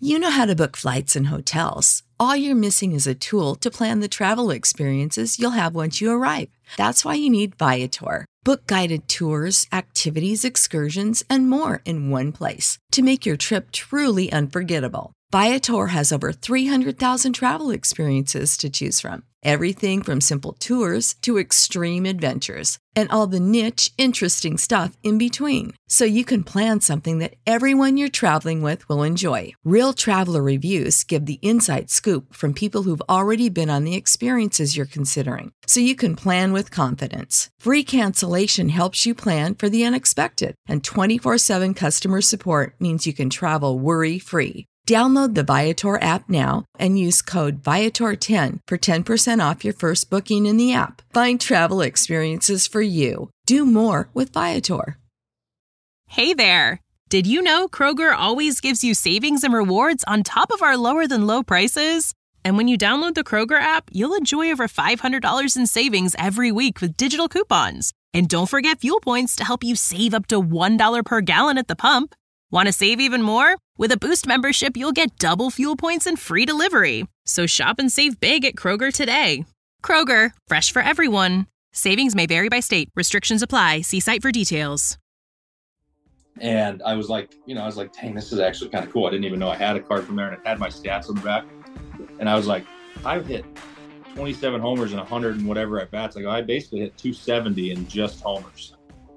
You know how to book flights and hotels. All you're missing is a tool to plan the travel experiences you'll have once you arrive. That's why you need Viator. Book guided tours, activities, excursions, and more in one place to make your trip truly unforgettable. Viator has over 300,000 travel experiences to choose from. Everything from simple tours to extreme adventures and all the niche, interesting stuff in between. So you can plan something that everyone you're traveling with will enjoy. Real traveler reviews give the inside scoop from people who've already been on the experiences you're considering. So you can plan with confidence. Free cancellation helps you plan for the unexpected. And 24/7 customer support means you can travel worry-free. Download the Viator app now and use code Viator10 for 10% off your first booking in the app. Find travel experiences for you. Do more with Viator. Hey there! Did you know Kroger always gives you savings and rewards on top of our lower than low prices? And when you download the Kroger app, you'll enjoy over $500 in savings every week with digital coupons. And don't forget fuel points to help you save up to $1 per gallon at the pump. Want to save even more? With a Boost membership, you'll get double fuel points and free delivery. So shop and save big at Kroger today. Kroger, fresh for everyone. Savings may vary by state. Restrictions apply. See site for details. And I was like, dang, this is actually kind of cool. I didn't even know I had a card from there, and it had my stats on the back. And I was like, I've hit 27 homers and 100 and whatever at bats. Like, I basically hit 270 in just homers.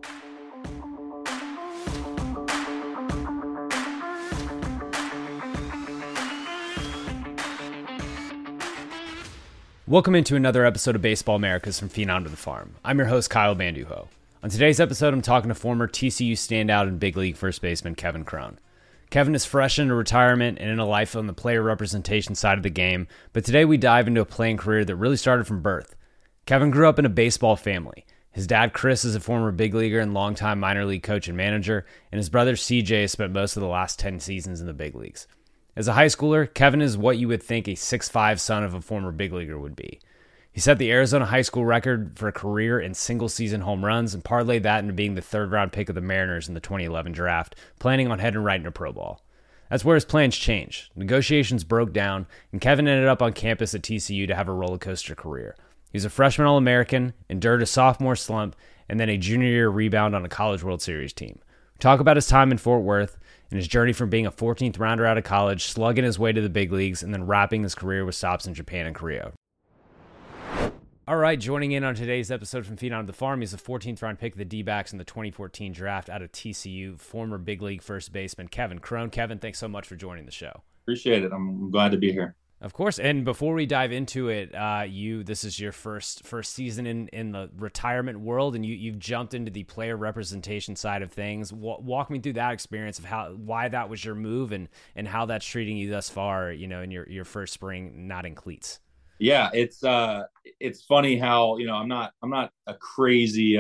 Welcome into another episode of Baseball Americas from Phenom to the Farm. I'm your host, Kyle Banduho. On today's episode, I'm talking to former TCU standout and big league first baseman Kevin Cron. Kevin is fresh into retirement and in a life on the player representation side of the game, but today we dive into a playing career that really started from birth. Kevin grew up in a baseball family. His dad, Chris, is a former big leaguer and longtime minor league coach and manager, and his brother, CJ, has spent most of the last 10 seasons in the big leagues. As a high schooler, Kevin is what you would think a 6'5" son of a former big leaguer would be. He set the Arizona high school record for a career in single-season home runs and parlayed that into being the third-round pick of the Mariners in the 2011 draft, planning on heading right into pro ball. That's where his plans changed. Negotiations broke down, and Kevin ended up on campus at TCU to have a roller coaster career. He was a freshman All-American, endured a sophomore slump, and then a junior year rebound on a College World Series team. We talk about his time in Fort Worth, and his journey from being a 14th rounder out of college, slugging his way to the big leagues, and then wrapping his career with stops in Japan and Korea. All right, joining in on today's episode from Phenom to the Farm, he's a 14th round pick of the D-backs in the 2014 draft out of TCU, former big league first baseman Kevin Cron. Kevin, thanks so much for joining the show. Appreciate it. I'm glad to be here. Of course, and before we dive into it, this is your first season in the retirement world, and you've jumped into the player representation side of things. Walk me through that experience of why that was your move and how that's treating you thus far, in your first spring not in cleats. Yeah, it's funny how I'm not a crazy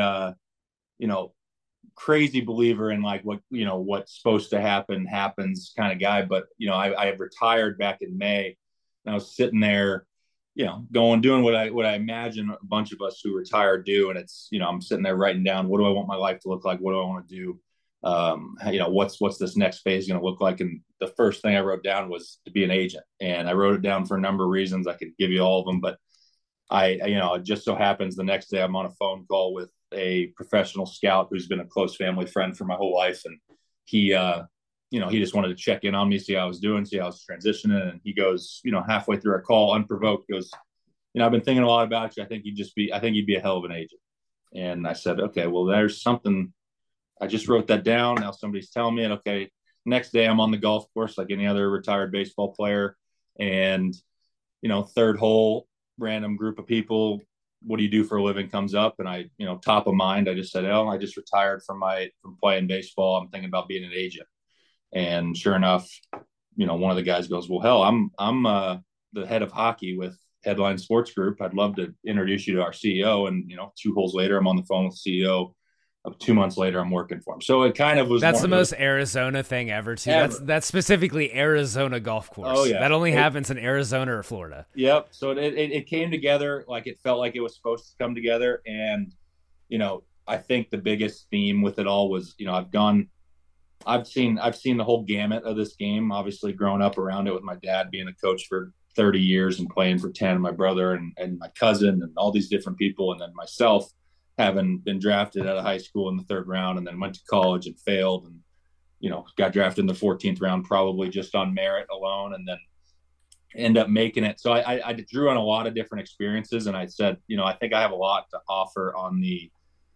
crazy believer in like what's supposed to happen happens kind of guy, but I retired back in May. And I was sitting there, doing what I imagine a bunch of us who retire do. And it's, I'm sitting there writing down, what do I want my life to look like? What do I want to do? What's this next phase going to look like? And the first thing I wrote down was to be an agent. And I wrote it down for a number of reasons. I could give you all of them, but it just so happens the next day I'm on a phone call with a professional scout who's been a close family friend for my whole life. And he just wanted to check in on me, see how I was doing, see how I was transitioning. And he goes, halfway through our call, unprovoked, goes, I've been thinking a lot about you. I think you'd be a hell of an agent. And I said, okay, well, there's something. I just wrote that down. Now somebody's telling me it. Okay. Next day I'm on the golf course like any other retired baseball player. And, third hole, random group of people, what do you do for a living comes up. And I, top of mind, I just said, I just retired from playing baseball. I'm thinking about being an agent. And sure enough, one of the guys goes, well, hell, I'm the head of hockey with Headline Sports Group. I'd love to introduce you to our CEO. And, 2 holes later, I'm on the phone with the CEO. 2 months later, I'm working for him. So it kind of was. That's the most Arizona thing ever, too. Ever. That's specifically Arizona golf course. Oh, yeah. That only happens in Arizona or Florida. Yep. So it came together like it felt like it was supposed to come together. And, I think the biggest theme with it all was, I've gone I've seen the whole gamut of this game. Obviously, growing up around it with my dad being a coach for 30 years and playing for 10, my brother and my cousin and all these different people, and then myself having been drafted out of high school in the 3rd round and then went to college and failed and got drafted in the 14th round probably just on merit alone and then end up making it. So I drew on a lot of different experiences, and I said, I think I have a lot to offer on the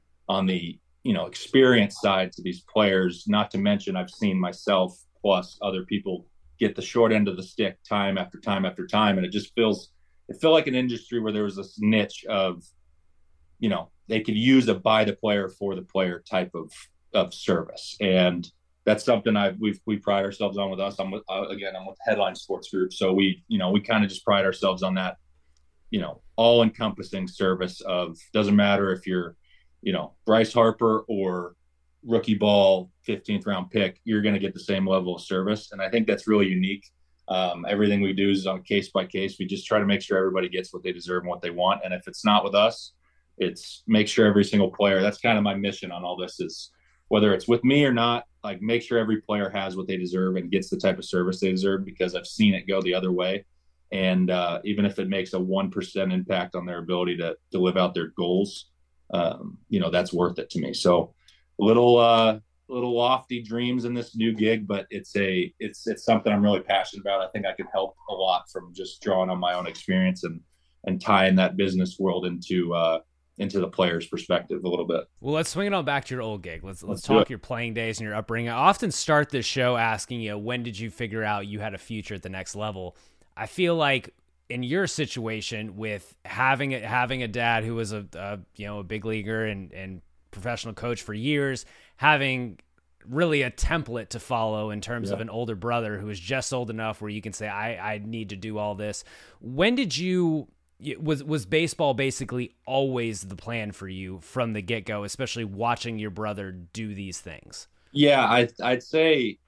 experience side to these players. Not to mention, I've seen myself plus other people get the short end of the stick time after time after time, and it felt like an industry where there was this niche of, they could use a by the player for the player type of service, and that's something we pride ourselves on with us. I'm with Headline Sports Group, so we kind of just pride ourselves on that, all encompassing service of, doesn't matter if you're, Bryce Harper or rookie ball 15th round pick, you're going to get the same level of service, and I think that's really unique. Everything we do is on case by case. We just try to make sure everybody gets what they deserve and what they want, and if it's not with us, it's make sure every single player. That's kind of my mission on all this, is whether it's with me or not, like, make sure every player has what they deserve and gets the type of service they deserve, because I've seen it go the other way. And even if it makes a 1% impact on their ability to live out their goals, that's worth it to me. So little lofty dreams in this new gig, but it's something I'm really passionate about. I think I can help a lot from just drawing on my own experience and tying that business world into the player's perspective a little bit. Well, let's swing it on back to your old gig. Let's talk your playing days and your upbringing. I often start this show asking you, when did you figure out you had a future at the next level? I feel like in your situation, with having a dad who was a big leaguer and professional coach for years, having really a template to follow in terms of an older brother who is just old enough where you can say, I need to do all this. When did you... Was baseball basically always the plan for you from the get-go, especially watching your brother do these things? Yeah, I'd say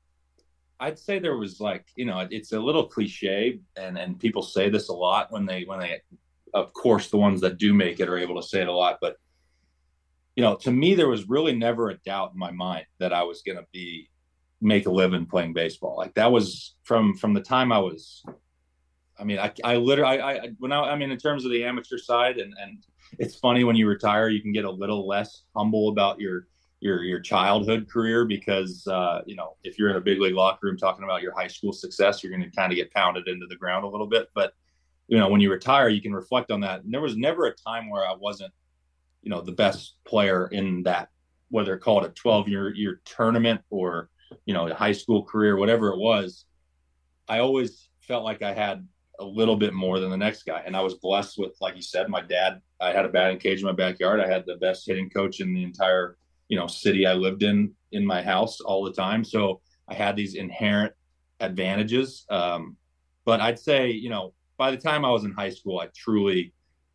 there was, like, it's a little cliche, and people say this a lot when they, of course, the ones that do make it are able to say it a lot. But, to me, there was really never a doubt in my mind that I was going to make a living playing baseball. Like, that was from the time I was. I mean, I literally, in terms of the amateur side, and it's funny, when you retire, you can get a little less humble about your childhood career, because, if you're in a big league locker room talking about your high school success, you're going to kind of get pounded into the ground a little bit. But, when you retire, you can reflect on that. And there was never a time where I wasn't, the best player in that, whether call it a 12-year tournament or, a high school career, whatever it was. I always felt like I had a little bit more than the next guy. And I was blessed with, like you said, my dad. I had a batting cage in my backyard. I had the best hitting coach in the entire, city I lived in my house all the time. So I had these inherent advantages. But I'd say, by the time I was in high school, I truly,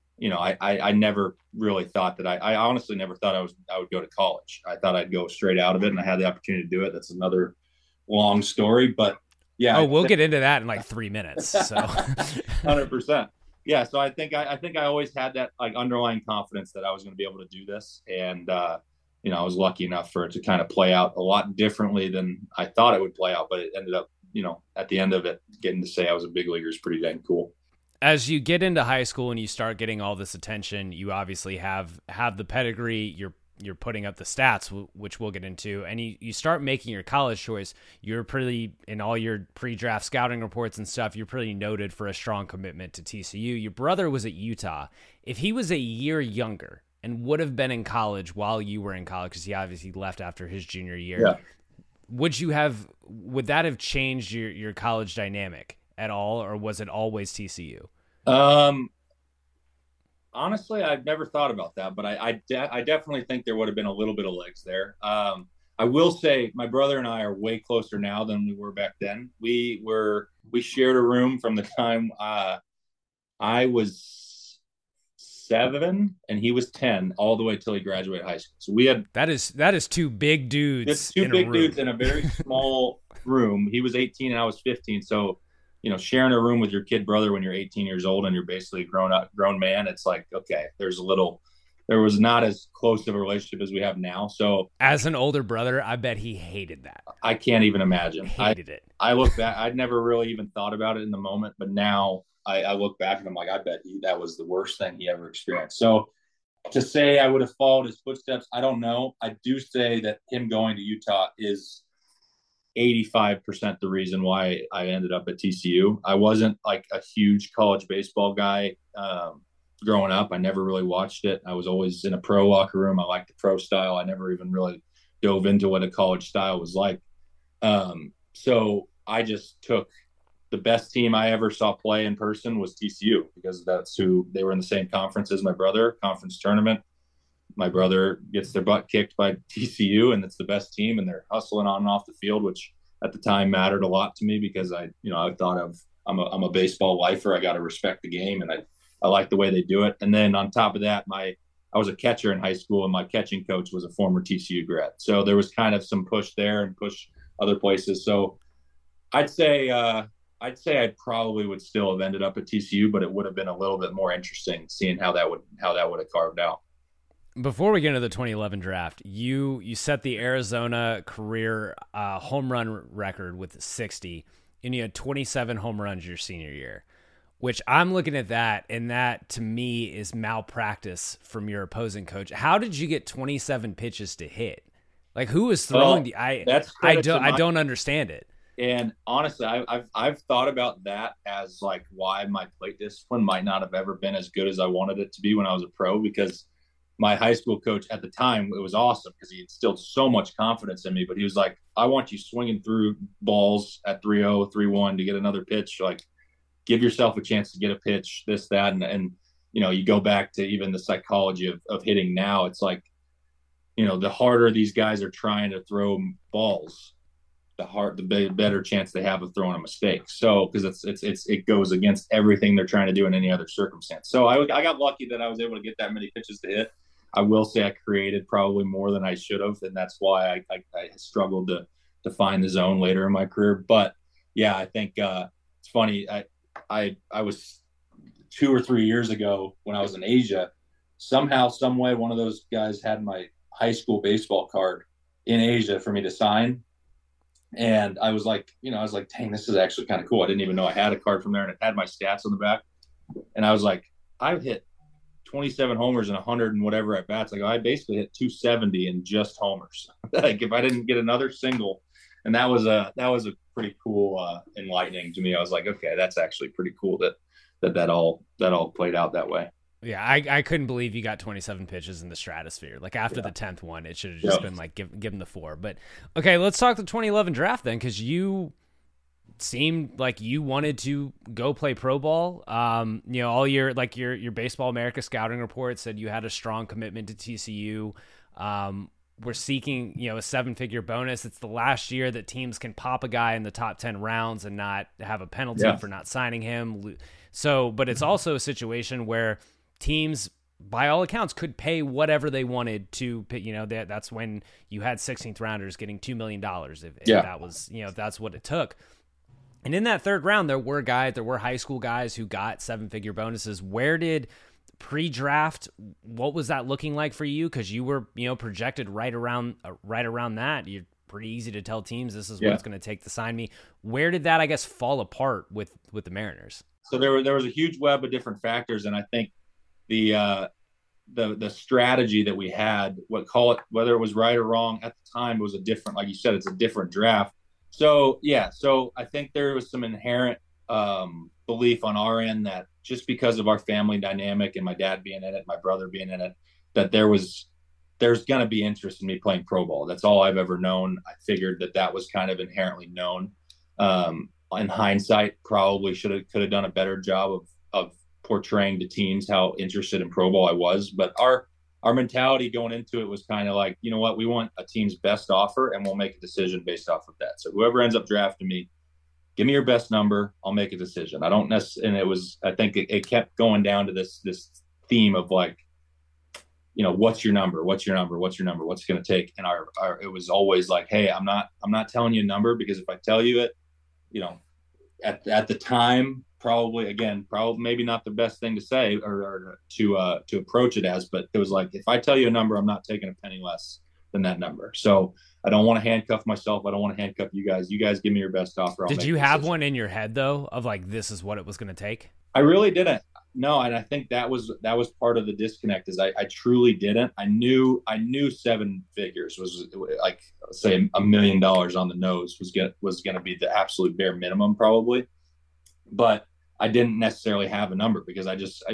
I never really thought that I honestly never thought I would go to college. I thought I'd go straight out of it, and I had the opportunity to do it. That's another long story, but yeah. Oh, we'll get into that in like 3 minutes. So 100%. Yeah. So I think I always had that, like, underlying confidence that I was going to be able to do this. And, I was lucky enough for it to kind of play out a lot differently than I thought it would play out, but it ended up, at the end of it, getting to say I was a big leaguer is pretty dang cool. As you get into high school and you start getting all this attention, you obviously have the pedigree, you're putting up the stats, which we'll get into, and you start making your college choice. You're pretty, in all your pre-draft scouting reports and stuff, you're pretty noted for a strong commitment to TCU. Your brother was at Utah. If he was a year younger and would have been in college while you were in college, because he obviously left after his junior year, would that have changed your college dynamic at all, or was it always TCU? Honestly, I've never thought about that, but I definitely think there would have been a little bit of legs there. I will say my brother and I are way closer now than we were back then. We shared a room from the time I was 7 and he was 10, all the way till he graduated high school. So we had that is two big dudes. It's two big dudes in a very small room. He was 18 and I was 15. So, sharing a room with your kid brother when you're 18 years old and you're basically a grown man, it's like, okay, there's a little there was not as close of a relationship as we have now. So as an older brother, I bet he hated that. I can't even imagine. Hated it. I look back, I'd never really even thought about it in the moment, but now I look back and I'm like, I bet that was the worst thing he ever experienced. So to say I would have followed his footsteps, I don't know. I do say that him going to Utah is 85% the reason why I ended up at TCU. I wasn't like a huge college baseball guy growing up. I never really watched it. I was always in a pro locker room. I liked the pro style. I never even really dove into what a college style was like. So I just took the best team I ever saw play in person was TCU, because that's who they were in the same conference as my brother, conference tournament. My brother gets their butt kicked by TCU, and it's the best team, and they're hustling on and off the field, which at the time mattered a lot to me because I thought I'm a baseball lifer. I got to respect the game, and I like the way they do it. And then on top of that, I was a catcher in high school, and my catching coach was a former TCU grad. So there was kind of some push there and push other places. So I'd say I probably would still have ended up at TCU, but it would have been a little bit more interesting seeing how that would have carved out. Before we get into the 2011 draft, you set the Arizona career home run record with 60, and you had 27 home runs your senior year, which I'm looking at that, and that to me is malpractice from your opposing coach. How did you get 27 pitches to hit? Like, who was throwing I don't understand it. And honestly, I've thought about that as like why my plate discipline might not have ever been as good as I wanted it to be when I was a pro, because my high school coach at the time, it was awesome because he instilled so much confidence in me, but he was like, I want you swinging through balls at 3-0, 3-1 to get another pitch. Like, give yourself a chance to get a pitch, this, that. And you go back to even the psychology of hitting now. It's like, the harder these guys are trying to throw balls, the better chance they have of throwing a mistake. So, because it goes against everything they're trying to do in any other circumstance. So I got lucky that I was able to get that many pitches to hit. I will say I created probably more than I should have, and that's why I struggled to find the zone later in my career. But yeah, I think it's funny. I was 2 or 3 years ago when I was in Asia. Somehow, some way, one of those guys had my high school baseball card in Asia for me to sign. And I was like, dang, this is actually kind of cool. I didn't even know I had a card from there, and it had my stats on the back. And I was like, I've hit 27 homers and 100 and whatever at bats. Like, I basically hit 270 in just homers. Like, if I didn't get another single, and that was a pretty cool, enlightening to me. I was like, okay, that's actually pretty cool that all played out that way. Yeah, I couldn't believe you got 27 pitches in the stratosphere. Like, after the 10th one, it should have just been like, give him the 4. But okay, let's talk the 2011 draft then, because you seemed like you wanted to go play pro ball. All your Baseball America scouting report said you had a strong commitment to TCU. We're seeking, a 7-figure bonus. It's the last year that teams can pop a guy in the top 10 rounds and not have a penalty for not signing him. So, but it's also a situation where teams, by all accounts, could pay whatever they wanted to. That's when you had 16th rounders getting $2 million if that was, if that's what it took. And in that third round, there were high school guys who got 7-figure bonuses. Where did pre-draft, what was that looking like for you? Because you were, projected right around that. You're pretty easy to tell teams this is what it's going to take to sign me. Where did that, I guess, fall apart with the Mariners? So there was a huge web of different factors, and I think the strategy that we had, whether it was right or wrong at the time, was a different, like you said, it's a different draft. So I think there was some inherent belief on our end that just because of our family dynamic and my dad being in it, my brother being in it, that there's going to be interest in me playing pro ball. That's all I've ever known. I figured that was kind of inherently known. In hindsight, probably could have done a better job of portraying to teams how interested in pro ball I was. But our mentality going into it was kind of like, you know what, we want a team's best offer, and we'll make a decision based off of that. So whoever ends up drafting me, give me your best number, I'll make a decision. I don't necessarily, and I think it kept going down to this theme of like, what's your number? What's your number? What's your number? What's it going to take? And it was always like, hey, I'm not telling you a number, because if I tell you it, at the time, probably maybe not the best thing to say or to approach it as, but it was like, if I tell you a number, I'm not taking a penny less than that number. So I don't want to handcuff myself. I don't want to handcuff you guys. You guys give me your best offer. Did you have one in your head though, of like, this is what it was going to take? I really didn't. No, and I think that was part of the disconnect. Is I truly didn't. I knew 7 figures was like, say, $1 million on the nose was going to be the absolute bare minimum probably, but I didn't necessarily have a number because I just,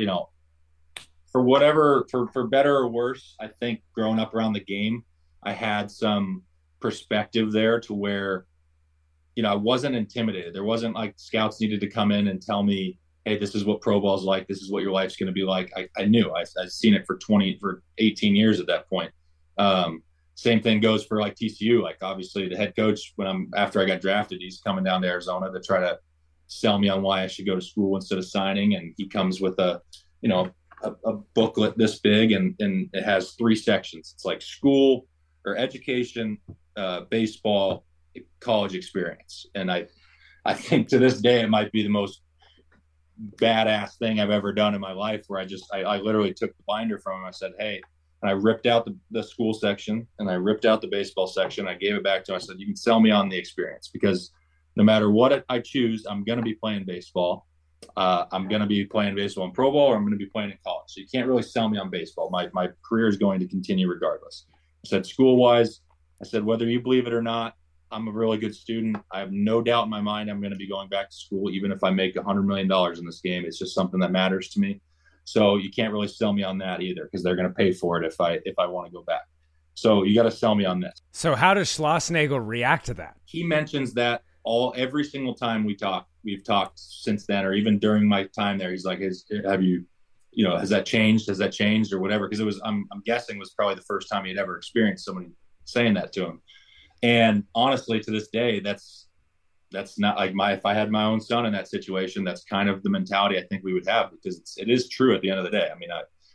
for better or worse, I think growing up around the game, I had some perspective there to where, I wasn't intimidated. There wasn't like scouts needed to come in and tell me, hey, this is what pro ball is like. This is what your life's going to be like. I knew. I've seen it for 18 years at that point. Same thing goes for like TCU. Like obviously the head coach, after I got drafted, he's coming down to Arizona to try to sell me on why I should go to school instead of signing. And he comes with a booklet this big and it has 3 sections. It's like school or education, baseball, college experience. And I think to this day, it might be the most badass thing I've ever done in my life, where I literally took the binder from him. I said, hey, and I ripped out the school section and I ripped out the baseball section. I gave it back to him. I said, you can sell me on the experience, because no matter what I choose, I'm going to be playing baseball. I'm going to be playing baseball in pro ball, or I'm going to be playing in college. So you can't really sell me on baseball. My career is going to continue regardless. I said, school wise, I said, whether you believe it or not, I'm a really good student. I have no doubt in my mind I'm going to be going back to school, even if I make $100 million in this game. It's just something that matters to me. So you can't really sell me on that either, because they're going to pay for it if I want to go back. So you got to sell me on this. So how does Schlossnagle react to that? He mentions that every single time we've talked since then, or even during my time there. He's like, has that changed? Has that changed or whatever? Because it was, I'm guessing, was probably the first time he'd ever experienced somebody saying that to him. And honestly, to this day, that's not like if I had my own son in that situation, that's kind of the mentality I think we would have, because it is true at the end of the day. I mean,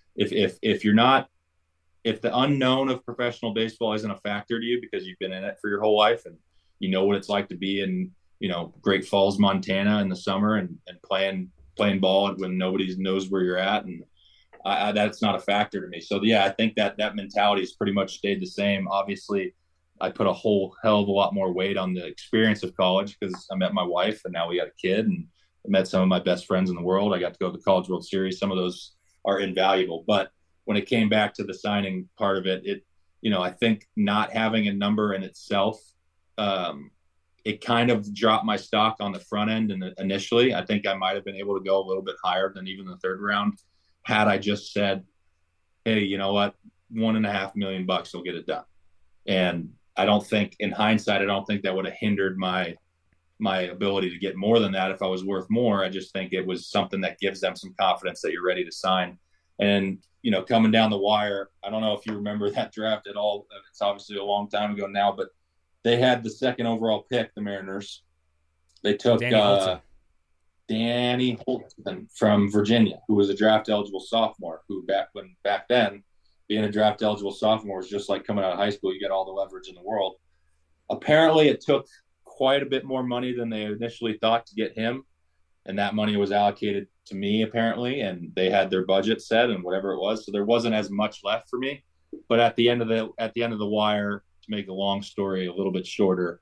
if the unknown of professional baseball isn't a factor to you because you've been in it for your whole life and you know what it's like to be in, Great Falls, Montana in the summer and playing ball when nobody knows where you're at, and that's not a factor to me. So yeah, I think that mentality has pretty much stayed the same. Obviously, I put a whole hell of a lot more weight on the experience of college because I met my wife and now we got a kid, and I met some of my best friends in the world. I got to go to the College World Series. Some of those are invaluable. But when it came back to the signing part of it, I think not having a number in itself, it kind of dropped my stock on the front end. And initially, I think I might have been able to go a little bit higher than even the third round had I just said, hey, you know what, $1.5 million will get it done. And I don't think, in hindsight, that would have hindered my ability to get more than that if I was worth more. I just think it was something that gives them some confidence that you're ready to sign. And, coming down the wire, I don't know if you remember that draft at all. It's obviously a long time ago now, but they had the 2nd overall pick, the Mariners. They took Danny Holtzman from Virginia, who was a draft eligible sophomore, who back then, being a draft eligible sophomore was just like coming out of high school. You get all the leverage in the world. Apparently it took quite a bit more money than they initially thought to get him. And that money was allocated to me, apparently, and they had their budget set and whatever it was. So there wasn't as much left for me. But at the end of the wire, to make a long story a little bit shorter,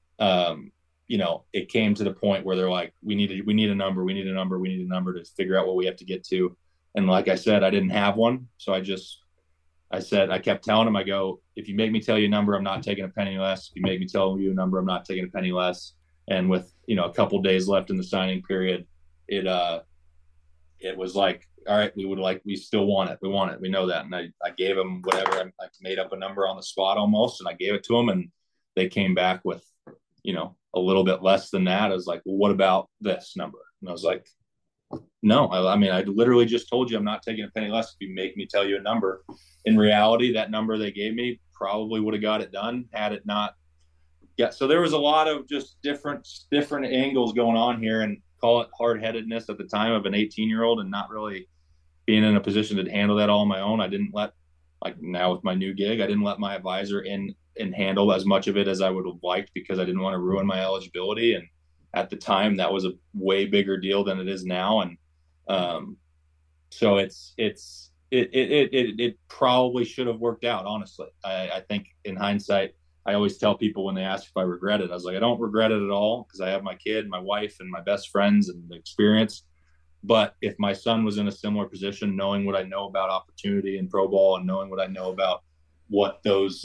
it came to the point where they're like, we need a number to figure out what we have to get to. And like I said, I didn't have one. So I kept telling him, I go, if you make me tell you a number, I'm not taking a penny less. If you make me tell you a number, I'm not taking a penny less. And with, a couple days left in the signing period, it was like, all right, we still want it. We want it. We know that. And I gave him whatever. I made up a number on the spot almost, and I gave it to him, and they came back with, a little bit less than that. I was like, well, what about this number? And I was like, no, I mean, I literally just told you I'm not taking a penny less if you make me tell you a number. In reality, that number they gave me probably would have got it done had it not. Yeah, so there was a lot of just different angles going on here, and call it hard-headedness at the time of an 18-year-old and not really being in a position to handle that all on my own. I didn't let, like now with my new gig, I didn't let my advisor in and handle as much of it as I would have liked, because I didn't want to ruin my eligibility. And at the time, that was a way bigger deal than it is now. And so it probably should have worked out, honestly. I think in hindsight, I always tell people when they ask if I regret it, I was like, I don't regret it at all, because I have my kid, my wife, and my best friends and the experience. But if my son was in a similar position, knowing what I know about opportunity in pro ball and knowing what I know about what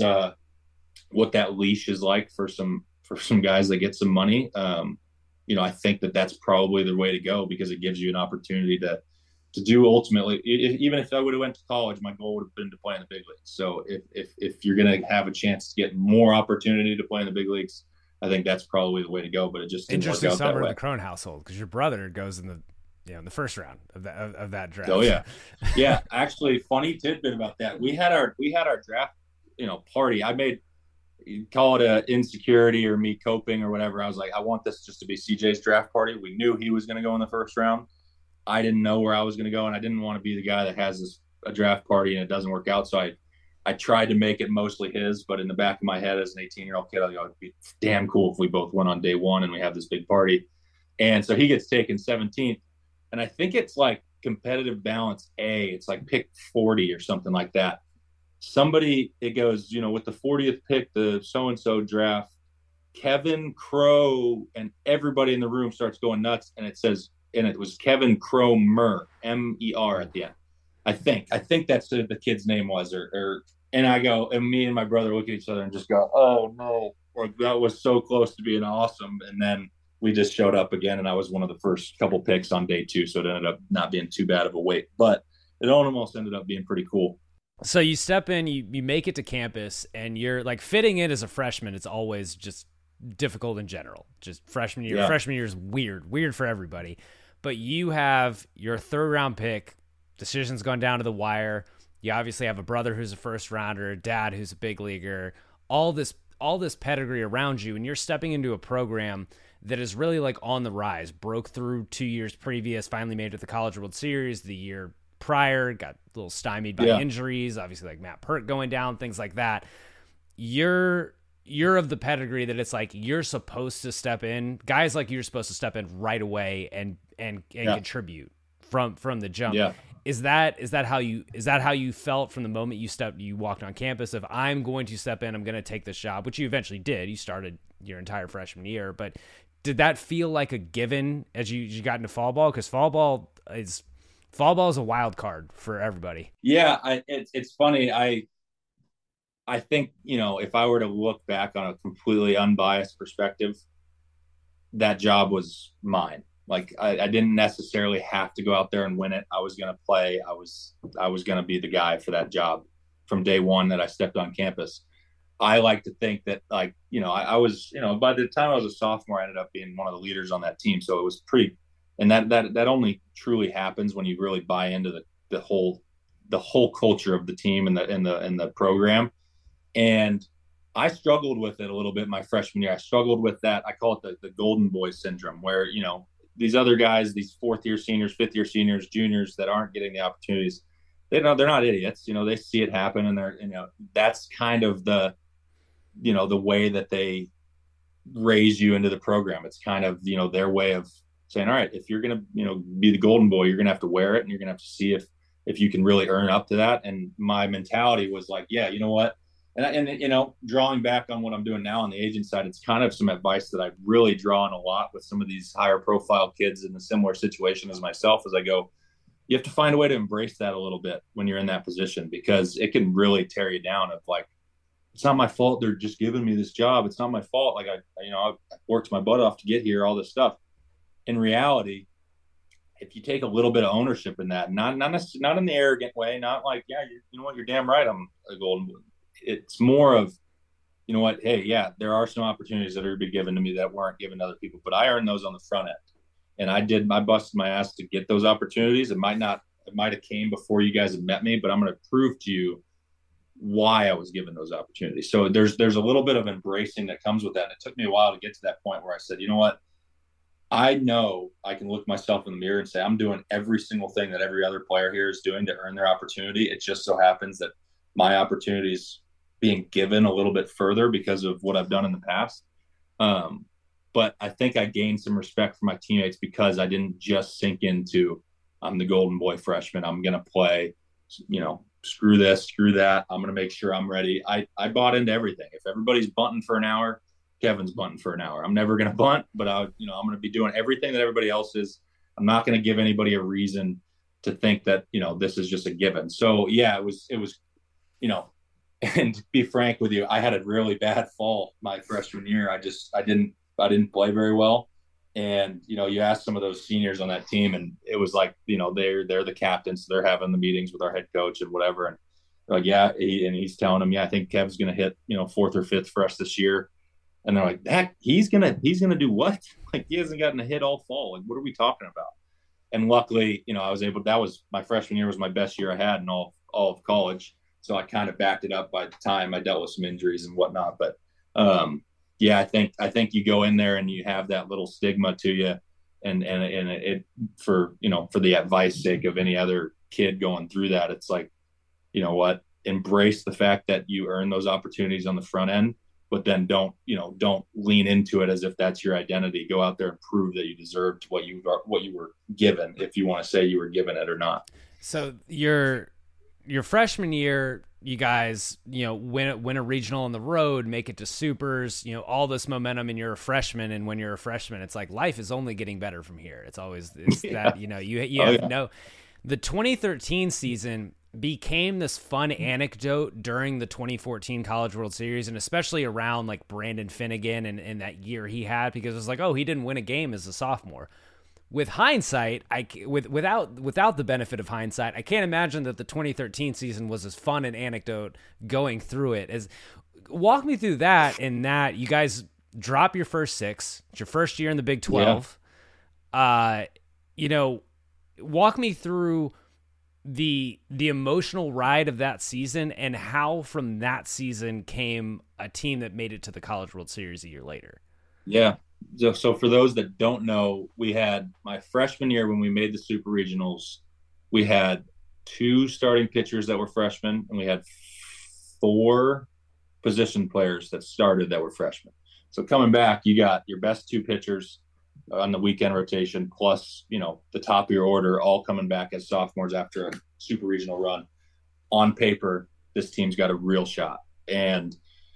what that leash is like for some guys that get some money, I think that's probably the way to go, because it gives you an opportunity to do ultimately. Even if I would have went to college, my goal would have been to play in the big leagues. So if you're going to have a chance to get more opportunity to play in the big leagues, I think that's probably the way to go. But it just didn't work out that way. Interesting summer in the Crone household, because your brother goes in the first round of that draft. Oh yeah. Actually, funny tidbit about that. We had our draft, party. I made, call it a insecurity or me coping or whatever. I was like, I want this just to be CJ's draft party. We knew he was going to go in the first round. I didn't know where I was going to go, and I didn't want to be the guy that has a draft party and it doesn't work out. So I tried to make it mostly his, but in the back of my head as an 18-year-old kid, I go, it'd be damn cool if we both went on day one and we have this big party. And so he gets taken 17th. And I think it's like competitive balance A. It's like pick 40 or something like that. It goes, with the 40th pick, the so-and-so draft, Kevin Crow, and everybody in the room starts going nuts. And it was Kevin Cromer, M-E-R at the end. I think that's the kid's name was, and I go, and me and my brother look at each other and just go, oh no, or that was so close to being awesome. And then we just showed up again, and I was one of the first couple picks on day 2, so it ended up not being too bad of a wait, but it almost ended up being pretty cool. So you step in, you make it to campus, and you're like, fitting in as a freshman, it's always just difficult in general. Just freshman year. Yeah. Freshman year is weird for everybody. But you have your 3rd round pick, decision's gone down to the wire. You obviously have a brother who's a first rounder, a dad who's a big leaguer, all this pedigree around you, and you're stepping into a program that is really like on the rise. Broke through 2 years previous, finally made it to the College World Series the year prior, got a little stymied by injuries, obviously like Matt Pert going down, things like that. You're of the pedigree that it's like you're supposed to step in. Guys like you're supposed to step in right away and contribute from the jump. Yeah. Is that how you felt from the moment you walked on campus? If I'm going to step in, I'm going to take this job, which you eventually did. You started your entire freshman year, but did that feel like a given as you got into fall ball? Because fall ball is a wild card for everybody. Yeah, it's funny. I think, if I were to look back on a completely unbiased perspective, that job was mine. Like I didn't necessarily have to go out there and win it. I was going to play. I was going to be the guy for that job from day one that I stepped on campus. I like to think that, like, I was, by the time I was a sophomore, I ended up being one of the leaders on that team. So it was pretty, and that only truly happens when you really buy into the whole culture of the team and the program. And I struggled with it a little bit my freshman year. I struggled with that. I call it the golden boy syndrome, where, these other guys, these 4th year seniors, 5th year seniors, juniors that aren't getting the opportunities, they're not idiots. They see it happen, and they're, that's kind of the way that they raise you into the program. It's kind of, their way of saying, all right, if you're going to, be the golden boy, you're going to have to wear it, and you're going to have to see if you can really earn up to that. And my mentality was like, yeah, you know what? And drawing back on what I'm doing now on the agent side, it's kind of some advice that I've really drawn a lot with some of these higher profile kids in a similar situation as myself, as I go, you have to find a way to embrace that a little bit when you're in that position, because it can really tear you down of like, it's not my fault. They're just giving me this job. It's not my fault. Like I worked my butt off to get here, all this stuff. In reality, if you take a little bit of ownership in that, not in the arrogant way, not like, yeah, you know what, you're damn right, I'm a golden boy. It's more of, you know what, hey, yeah, there are some opportunities that are being given to me that weren't given to other people, but I earned those on the front end. And I busted my ass to get those opportunities. It might have came before you guys had met me, but I'm going to prove to you why I was given those opportunities. So there's a little bit of embracing that comes with that. And it took me a while to get to that point where I said, you know what, I know I can look myself in the mirror and say, I'm doing every single thing that every other player here is doing to earn their opportunity. It just so happens that my opportunities being given a little bit further because of what I've done in the past. but I think I gained some respect for my teammates because I didn't just sink into I'm the golden boy freshman. I'm going to play, screw this, screw that. I'm going to make sure I'm ready. I bought into everything. If everybody's bunting for an hour, Kevin's bunting for an hour. I'm never going to bunt, but I'm going to be doing everything that everybody else is. I'm not going to give anybody a reason to think that, this is just a given. So yeah, it was, and to be frank with you, I had a really bad fall my freshman year. I didn't play very well. And, you ask some of those seniors on that team and it was like, they're the captains. So they're having the meetings with our head coach and whatever. And they're like, yeah. And he's telling them, yeah, I think Kev's going to hit, 4th or 5th for us this year. And they're like, that he's going to do what? Like, he hasn't gotten a hit all fall. Like, what are we talking about? And luckily, that was my freshman year was my best year I had in all of college. So I kind of backed it up by the time I dealt with some injuries and whatnot. But, yeah, I think you go in there and you have that little stigma to you, and it for the advice sake of any other kid going through that, it's like, what, embrace the fact that you earn those opportunities on the front end, but then don't lean into it as if that's your identity. Go out there and prove that you deserved what you were given, if you want to say you were given it or not. So your freshman year, you guys, win a regional on the road, make it to supers, all this momentum, and you're a freshman. And when you're a freshman, it's like life is only getting better from here. It's Yeah. that, you have the 2013 season became this fun anecdote during the 2014 College World Series, and especially around like Brandon Finnegan and that year he had, because it was like, oh, he didn't win a game as a sophomore. With hindsight, without the benefit of hindsight, I can't imagine that the 2013 season was as fun an anecdote going through it. Walk me through that, and that you guys drop your first 6. It's your first year in the Big 12. Yeah. Walk me through the emotional ride of that season and how from that season came a team that made it to the College World Series a year later. Yeah. So for those that don't know, we had my freshman year when we made the super regionals, we had 2 starting pitchers that were freshmen, and we had 4 position players that started that were freshmen. So coming back, you got your best 2 pitchers on the weekend rotation, plus, the top of your order all coming back as sophomores after a super regional run. On paper, this team's got a real shot. And,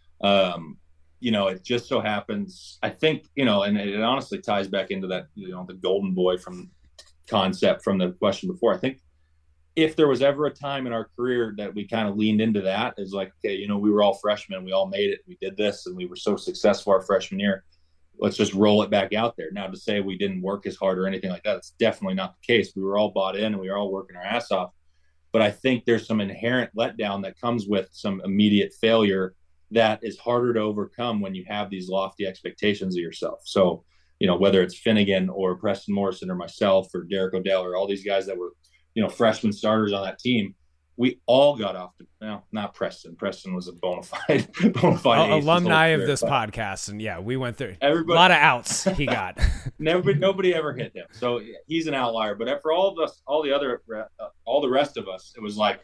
it just so happens, I think, and it honestly ties back into that, the golden boy from concept from the question before. I think if there was ever a time in our career that we kind of leaned into that, is like, okay, we were all freshmen, we all made it, we did this, and we were so successful our freshman year. Let's just roll it back out there. Now, to say we didn't work as hard or anything like that, it's definitely not the case. We were all bought in and we were all working our ass off. But I think there's some inherent letdown that comes with some immediate failure that is harder to overcome when you have these lofty expectations of yourself. So, whether it's Finnegan or Preston Morrison or myself or Derek Odell or all these guys that were, freshman starters on that team, we all got off to, not Preston. Preston was a bona fide alumni of this podcast. And yeah, we went through a lot of outs he got. Nobody ever hit him. So he's an outlier. But for all of us, all the rest of us, it was like,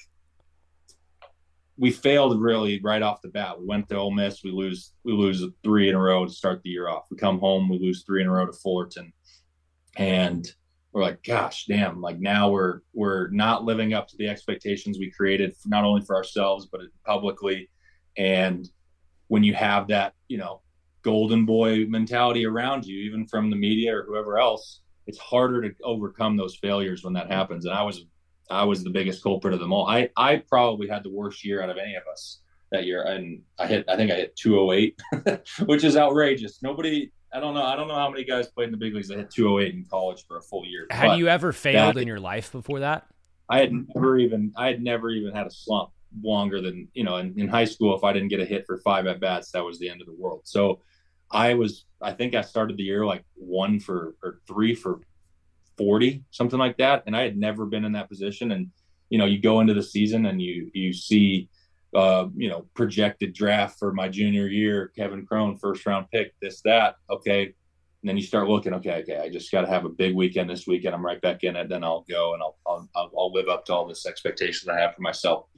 we failed really right off the bat. We went to Ole Miss. We lose 3 in a row to start the year off. We come home. We lose 3 in a row to Fullerton. And we're like, gosh, damn, like now we're not living up to the expectations we created, not only for ourselves, but publicly. And when you have that, golden boy mentality around you, even from the media or whoever else, it's harder to overcome those failures when that happens. And I was the biggest culprit of them all. I probably had the worst year out of any of us that year. And I think I hit 208, which is outrageous. I don't know how many guys played in the big leagues that hit 208 in college for a full year. Had you ever failed in your life before that? I had never even had a slump longer than, in high school, if I didn't get a hit for 5 at bats, that was the end of the world. So I think I started the year like 3 for 40, something like that. And I had never been in that position. And, you go into the season and you see, projected draft for my junior year, Kevin Crone, 1st round pick, this, that. Okay. And then you start looking, okay, I just got to have a big weekend this weekend. I'm right back in it. Then I'll go and I'll live up to all this expectation I have for myself.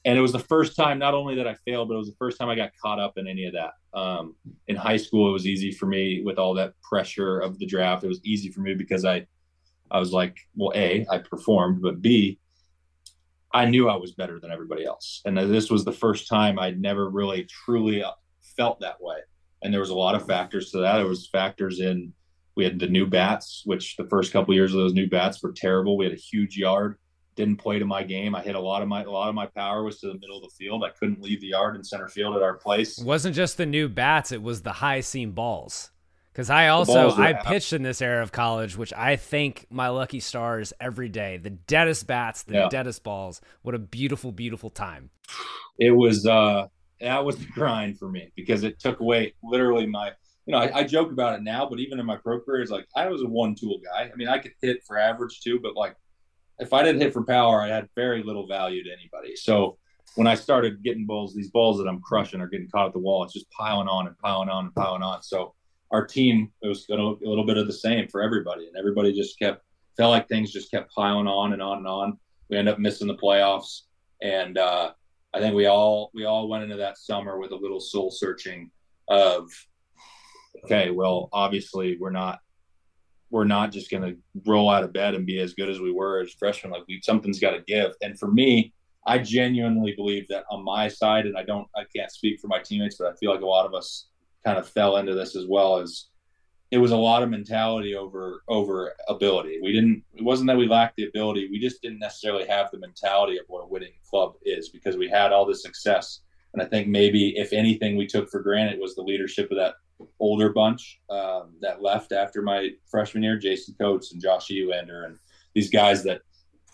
And it was the first time, not only that I failed, but it was the first time I got caught up in any of that. In high school, it was easy for me with all that pressure of the draft. It was easy for me because I was like, well, A, I performed, but B, I knew I was better than everybody else. And this was the first time I'd never really truly felt that way. And there was a lot of factors to that. There was factors in, we had the new bats, which the first couple of years of those new bats were terrible. We had a huge yard. Didn't play to my game. I hit a lot of my power was to the middle of the field. I couldn't leave the yard in center field at our place. It wasn't just the new bats, it was the high seam balls. Because I pitched in this era of college, which I thank my lucky stars every day. The deadest bats, the deadest balls. What a beautiful, beautiful time. It was that was the grind for me because it took away literally my, I joke about it now, but even in my pro career, it's like I was a one tool guy. I mean, I could hit for average too, but like if I didn't hit for power, I had very little value to anybody. So when I started getting these balls that I'm crushing are getting caught at the wall, it's just piling on and piling on and piling on. So our team, it was a little bit of the same for everybody. And everybody just felt like things just kept piling on and on and on. We ended up missing the playoffs. And I think we all went into that summer with a little soul searching of, okay, well, obviously we're not just going to roll out of bed and be as good as we were as freshmen. Like something's got to give. And for me, I genuinely believe that on my side, and I can't speak for my teammates, but I feel like a lot of us kind of fell into this as well, as it was a lot of mentality over ability. It wasn't that we lacked the ability. We just didn't necessarily have the mentality of what a winning club is because we had all this success. And I think maybe if anything we took for granted was the leadership of that older bunch that left after my freshman year, Jason Coates and Josh Elander, and these guys that,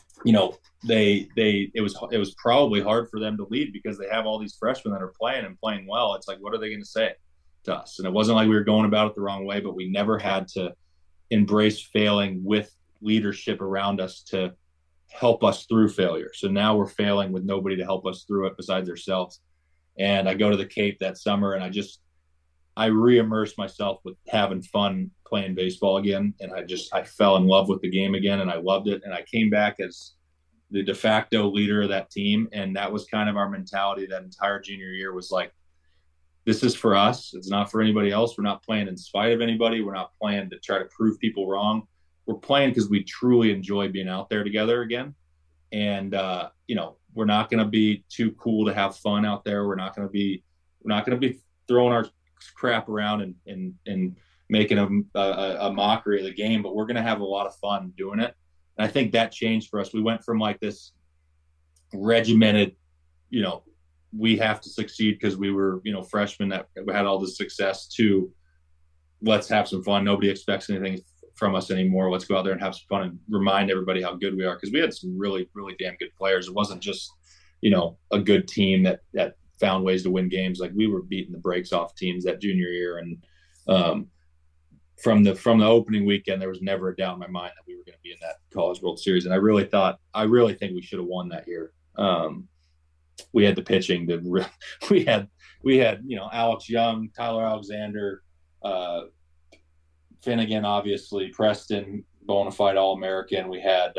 it was probably hard for them to lead because they have all these freshmen that are playing well. It's like, what are they going to say to us? And it wasn't like we were going about it the wrong way, but we never had to embrace failing with leadership around us to help us through failure. So now we're failing with nobody to help us through it besides ourselves. And I go to the Cape that summer and I re-immersed myself with having fun playing baseball again. And I fell in love with the game again and I loved it. And I came back as the de facto leader of that team. And that was kind of our mentality that entire junior year was like, this is for us. It's not for anybody else. We're not playing in spite of anybody. We're not playing to try to prove people wrong. We're playing because we truly enjoy being out there together again. And, we're not going to be too cool to have fun out there. We're not going to be throwing our crap around and making a mockery of the game, but we're going to have a lot of fun doing it. And I think that changed for us. We went from like this regimented, we have to succeed because we were, freshmen that had all this success to let's have some fun. Nobody expects anything from us anymore. Let's go out there and have some fun and remind everybody how good we are. Cause we had some really, really damn good players. It wasn't just, a good team that found ways to win games. Like we were beating the brakes off teams that junior year. And from the opening weekend, there was never a doubt in my mind that we were going to be in that College World Series. And I really think we should have won that year. We had the pitching we had, Alex Young, Tyler Alexander, Finnegan, obviously, Preston, bona fide All-American. We had,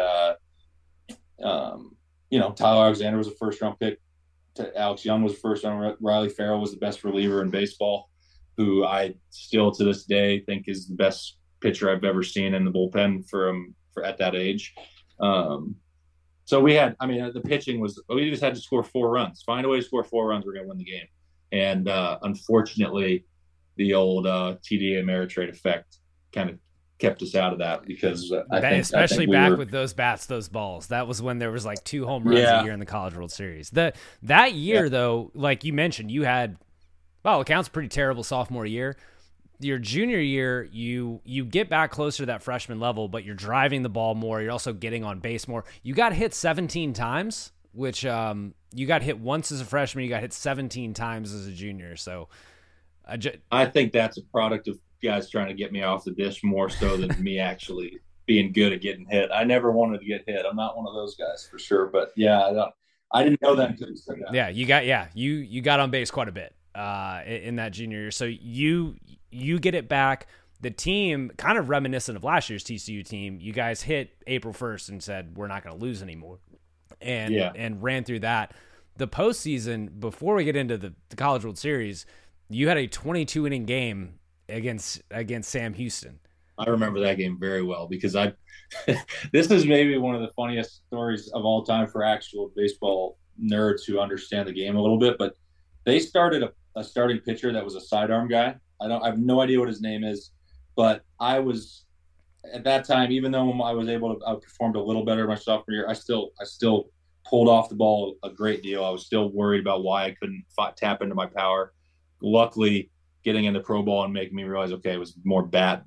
Tyler Alexander was a first-round pick. Alex Young was a first-round. Riley Farrell was the best reliever in baseball, who I still to this day think is the best pitcher I've ever seen in the bullpen for at that age. So we had, the pitching we just had to score 4 runs. Find a way to score 4 runs, we're going to win the game. And unfortunately, the old TD Ameritrade effect kind of kept us out of that because especially back with those bats, those balls. That was when there was like 2 home runs a year in the College World Series. That year, though, like you mentioned, you had, well, it counts pretty terrible sophomore year. Your junior year, you get back closer to that freshman level, but you're driving the ball more. You're also getting on base more. You got hit 17 times, which you got hit once as a freshman. You got hit 17 times as a junior. So I think that's a product of guys trying to get me off the dish more so than me actually being good at getting hit. I never wanted to get hit. I'm not one of those guys for sure. But yeah, I didn't know that until you said that. Yeah, you got on base quite a bit in that junior year. So you get it back. The team, kind of reminiscent of last year's TCU team, you guys hit April 1st and said, we're not going to lose anymore. And ran through that. the postseason, before we get into the College World Series, you had a 22-inning game against Sam Houston. I remember that game very well because this is maybe one of the funniest stories of all time for actual baseball nerds who understand the game a little bit. But they started a starting pitcher that was a sidearm guy. I have no idea what his name is, but I was at that time, even though I was able to outperform a little better my sophomore year, I still pulled off the ball a great deal. I was still worried about why I couldn't tap into my power. Luckily, getting into pro ball and making me realize, okay, it was more bats,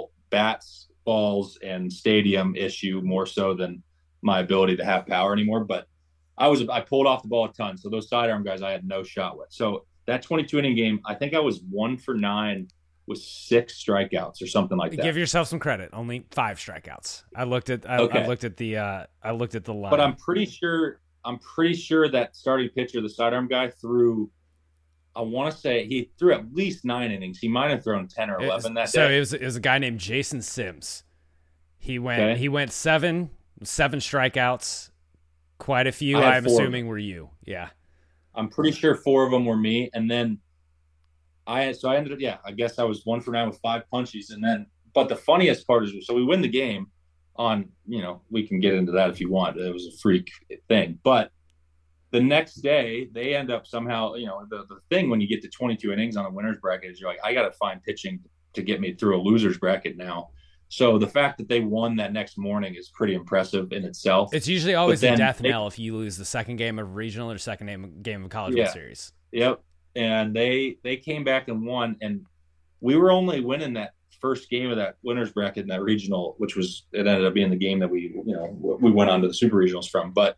balls, and stadium issue more so than my ability to have power anymore. But I pulled off the ball a ton. So those sidearm guys I had no shot with. So that 22-inning game, I think I was 1 for 9 with 6 strikeouts or something like that. Give yourself some credit. Only 5 strikeouts. I looked at the line. But I'm pretty sure that starting pitcher, the sidearm guy, threw. I want to say he threw at least 9 innings. He might have thrown 10 or 11 that day. So it was a guy named Jason Sims. He went 7 strikeouts. Quite a few, I'm assuming, were you. Yeah. I'm pretty sure 4 of them were me. And then I ended up, I guess I was 1 for 9 with 5 punchies. And then, but the funniest part is, so we win the game on, we can get into that if you want. It was a freak thing. But the next day, they end up somehow, the thing when you get to 22 innings on a winner's bracket is you're like, I got to find pitching to get me through a loser's bracket now. So the fact that they won that next morning is pretty impressive in itself. It's usually always a death knell if you lose the second game of regional or second game of College World Series. Yep. And they came back and won, and we were only winning that first game of that winner's bracket in that regional, it ended up being the game that we went on to the super regionals from. But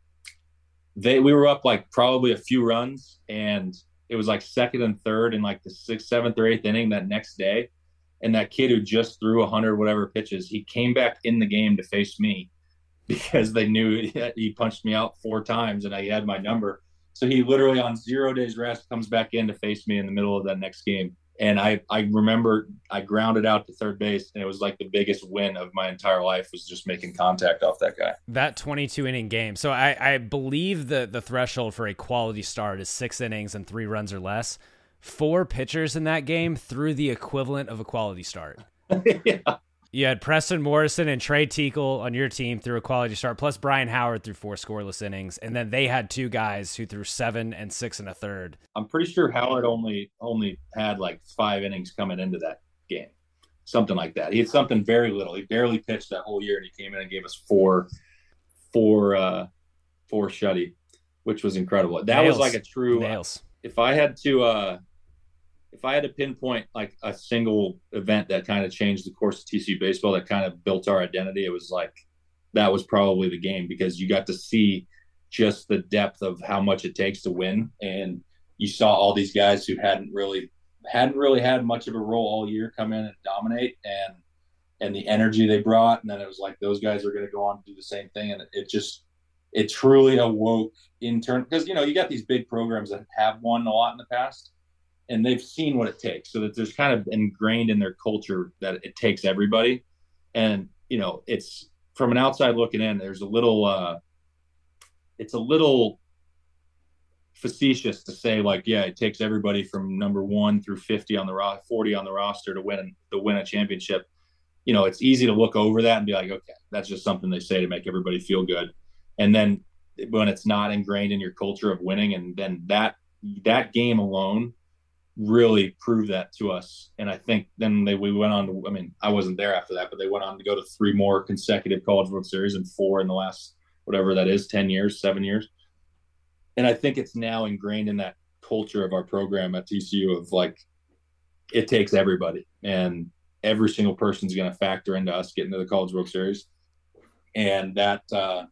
we were up like probably a few runs, and it was like second and third in like the 6th, 7th, or 8th inning that next day. And that kid who just threw 100 whatever pitches, he came back in the game to face me because they knew he punched me out 4 times and I had my number. So he literally on 0 days rest comes back in to face me in the middle of that next game. And I remember I grounded out to third base, and it was like the biggest win of my entire life was just making contact off that guy. That 22-inning game. So I believe the threshold for a quality start is 6 innings and 3 runs or less. 4 pitchers in that game threw the equivalent of a quality start. Yeah. You had Preston Morrison and Trey Teakle on your team through a quality start, plus Brian Howard threw 4 scoreless innings, and then they had 2 guys who threw 7 and 6 1/3. I'm pretty sure Howard only had like 5 innings coming into that game, something like that. He had something very little. He barely pitched that whole year, and he came in and gave us 4 shutty, which was incredible. That was like a true nails. If I had to pinpoint like a single event that kind of changed the course of TCU baseball, that kind of built our identity, it was like, that was probably the game, because you got to see just the depth of how much it takes to win. And you saw all these guys who hadn't really had much of a role all year come in and dominate, and the energy they brought. And then it was like, those guys are going to go on to do the same thing. And it truly awoke in turn, because, you got these big programs that have won a lot in the past, and they've seen what it takes, so that there's kind of ingrained in their culture that it takes everybody. And, it's from an outside looking in, there's it's a little facetious to say like, yeah, it takes everybody from number 1 through 40 on the roster to win a championship. It's easy to look over that and be like, okay, that's just something they say to make everybody feel good. And then when it's not ingrained in your culture of winning, and then that game alone really proved that to us. And I think then we went on to, I wasn't there after that, but they went on to go to 3 more consecutive College World Series and 4 in the last, whatever that is, 10 years, 7 years. And I think it's now ingrained in that culture of our program at TCU of like, it takes everybody, and every single person's going to factor into us getting to the College World Series. And that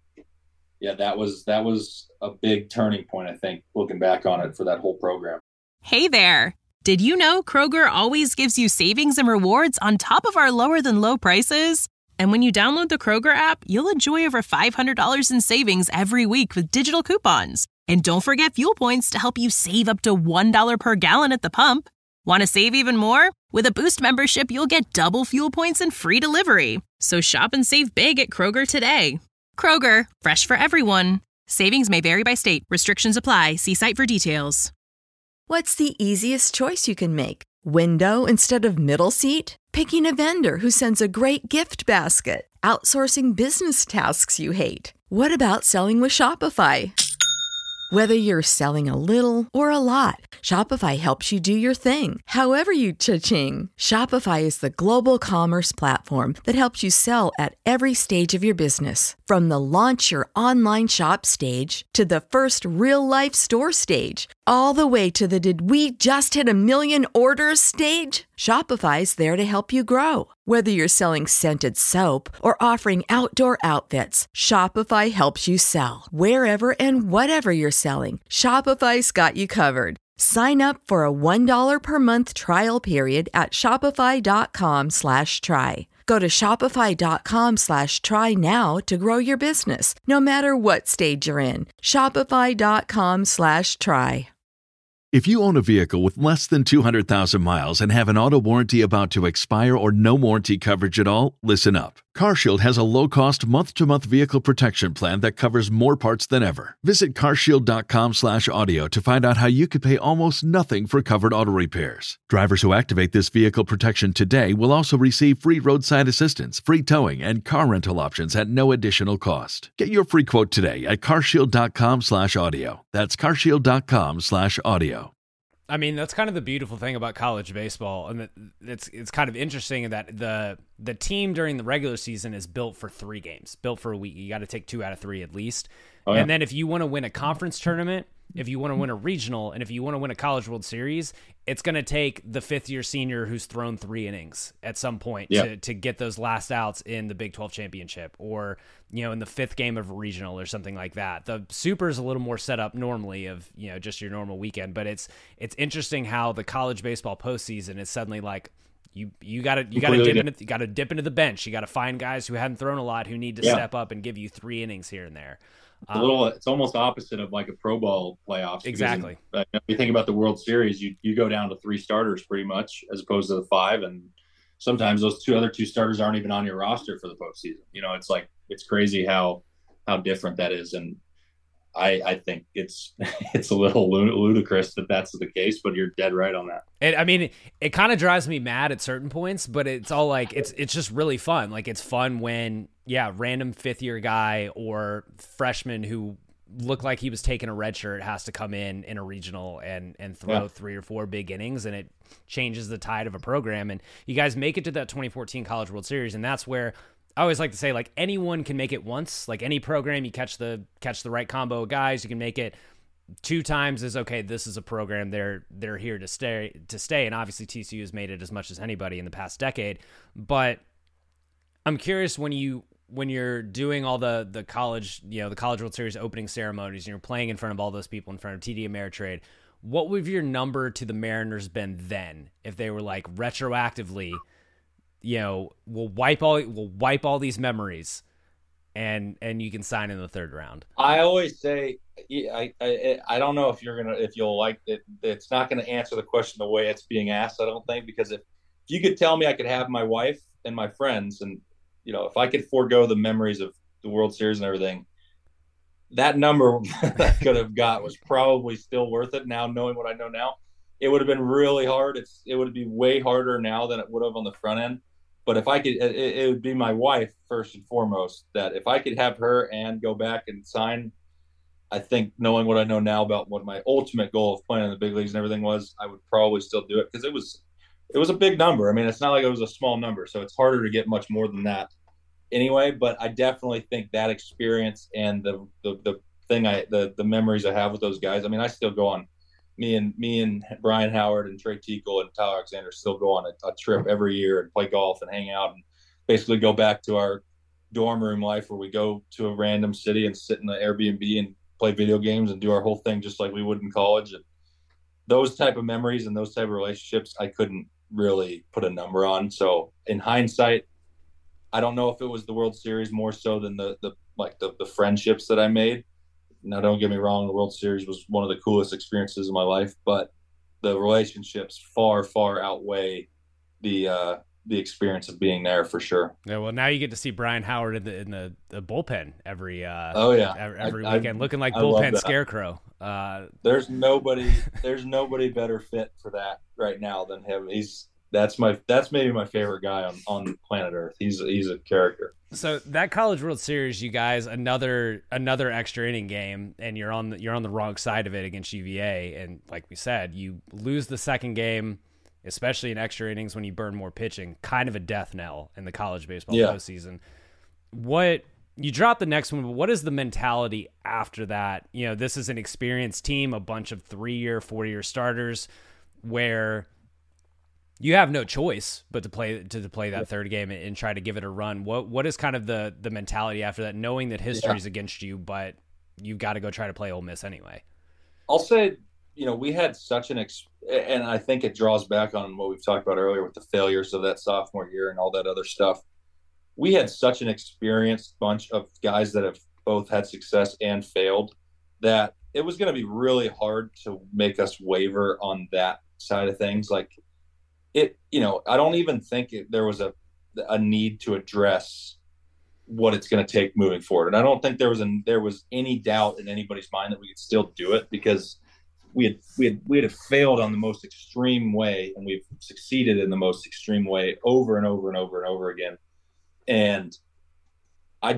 was a big turning point, I think, looking back on it, for that whole program. Hey there. Did you know Kroger always gives you savings and rewards on top of our lower than low prices? And when you download the Kroger app, you'll enjoy over $500 in savings every week with digital coupons. And don't forget fuel points to help you save up to $1 per gallon at the pump. Want to save even more? With a Boost membership, you'll get double fuel points and free delivery. So shop and save big at Kroger today. Kroger, fresh for everyone. Savings may vary by state. Restrictions apply. See site for details. What's the easiest choice you can make? Window instead of middle seat? Picking a vendor who sends a great gift basket? Outsourcing business tasks you hate? What about selling with Shopify? Whether you're selling a little or a lot, Shopify helps you do your thing, however you cha-ching. Shopify is the global commerce platform that helps you sell at every stage of your business. From the launch your online shop stage to the first real-life store stage, all the way to the did we just hit a million orders stage. Shopify's there to help you grow. Whether you're selling scented soap or offering outdoor outfits, Shopify helps you sell. Wherever and whatever you're selling, Shopify's got you covered. Sign up for a $1 per month trial period at shopify.com/try. Go to shopify.com/try now to grow your business, no matter what stage you're in. Shopify.com/try. If you own a vehicle with less than 200,000 miles and have an auto warranty about to expire or no warranty coverage at all, listen up. CarShield has a low-cost month-to-month vehicle protection plan that covers more parts than ever. Visit carshield.com/audio to find out how you could pay almost nothing for covered auto repairs. Drivers who activate this vehicle protection today will also receive free roadside assistance, free towing, and car rental options at no additional cost. Get your free quote today at carshield.com/audio. That's carshield.com/audio. I mean, that's kind of the beautiful thing about college baseball, and it's kind of interesting in that the team during the regular season is built for 3 games, built for a week. You got to take 2 out of 3 at least. Oh, yeah. And then if you want to win a conference tournament, if you want to win a regional, and if you want to win a College World Series, it's going to take the 5th-year senior who's thrown 3 innings at some point to get those last outs in the Big 12 championship, or in the 5th game of a regional or something like that. The Super is a little more set up normally of just your normal weekend, but it's interesting how the college baseball postseason is suddenly like you got to dip into the bench. You got to find guys who hadn't thrown a lot who need to step up and give you 3 innings here and there. It's almost opposite of like a Pro Bowl playoffs. Exactly. If you think about the World Series, you go down to 3 starters pretty much, as opposed to the 5, and sometimes those other two starters aren't even on your roster for the postseason. It's crazy how different that is, and I think it's a little ludicrous that that's the case, but you're dead right on that. It kind of drives me mad at certain points, but it's all like it's just really fun. Like, it's fun when random 5th-year guy or freshman who looked like he was taking a red shirt has to come in a regional and throw 3 or 4 big innings, and it changes the tide of a program. And you guys make it to that 2014 College World Series, and that's where I always like to say, like, anyone can make it once. Like, any program, you catch the right combo of guys, you can make it 2 times. Is okay. This is a program they're here to stay. And obviously TCU has made it as much as anybody in the past decade. But I'm curious, when you're doing all the college, the College World Series opening ceremonies, and you're playing in front of all those people, in front of TD Ameritrade, what would your number to the Mariners been then if they were like retroactively, we'll wipe all these memories, and you can sign in the 3rd round? I always say, I don't know if you'll like it. It's not going to answer the question the way it's being asked, I don't think, because if you could tell me I could have my wife and my friends, and if I could forego the memories of the World Series and everything, that number that I could have got was probably still worth it. Now, knowing what I know now, it would have been really hard. It would be way harder now than it would have on the front end. But if I could, it would be my wife first and foremost, that if I could have her and go back and sign, I think, knowing what I know now about what my ultimate goal of playing in the big leagues and everything was, I would probably still do it, because it was a big number. I mean, it's not like it was a small number, so it's harder to get much more than that anyway. But I definitely think that experience and the memories I have with those guys. I mean, I still go on. Me and Brian Howard and Trey Teakle and Tyler Alexander still go on a trip every year and play golf and hang out and basically go back to our dorm room life, where we go to a random city and sit in an Airbnb and play video games and do our whole thing just like we would in college. And those type of memories and those type of relationships, I couldn't really put a number on. So in hindsight, I don't know if it was the World Series more so than the friendships that I made. Now, don't get me wrong, the World Series was one of the coolest experiences of my life, but the relationships far, far outweigh the the experience of being there for sure. Yeah, well, now you get to see Brian Howard in the bullpen every every weekend, looking like I bullpen scarecrow. There's nobody better fit for that right now than him. That's maybe my favorite guy on planet Earth. He's a character. So that College World Series, you guys, another extra inning game, and you're on the wrong side of it against UVA, and like we said, you lose the second game, especially in extra innings when you burn more pitching. Kind of a death knell in the college baseball postseason. You drop the next one, but what is the mentality after that? You know, this is an experienced team, a bunch of 3-year, 4-year starters, where you have no choice but to play that third game and try to give it a run. What is kind of the mentality after that, knowing that history's against you, but you've got to go try to play Ole Miss anyway? I'll say, we had such and I think it draws back on what we've talked about earlier with the failures of that sophomore year and all that other stuff. We had such an experienced bunch of guys that have both had success and failed that it was going to be really hard to make us waver on that side of things. Like, I don't even think there was a need to address what it's going to take moving forward. And I don't think there was any doubt in anybody's mind that we could still do it, because we had failed on the most extreme way, and we've succeeded in the most extreme way over and over and over and over again. And I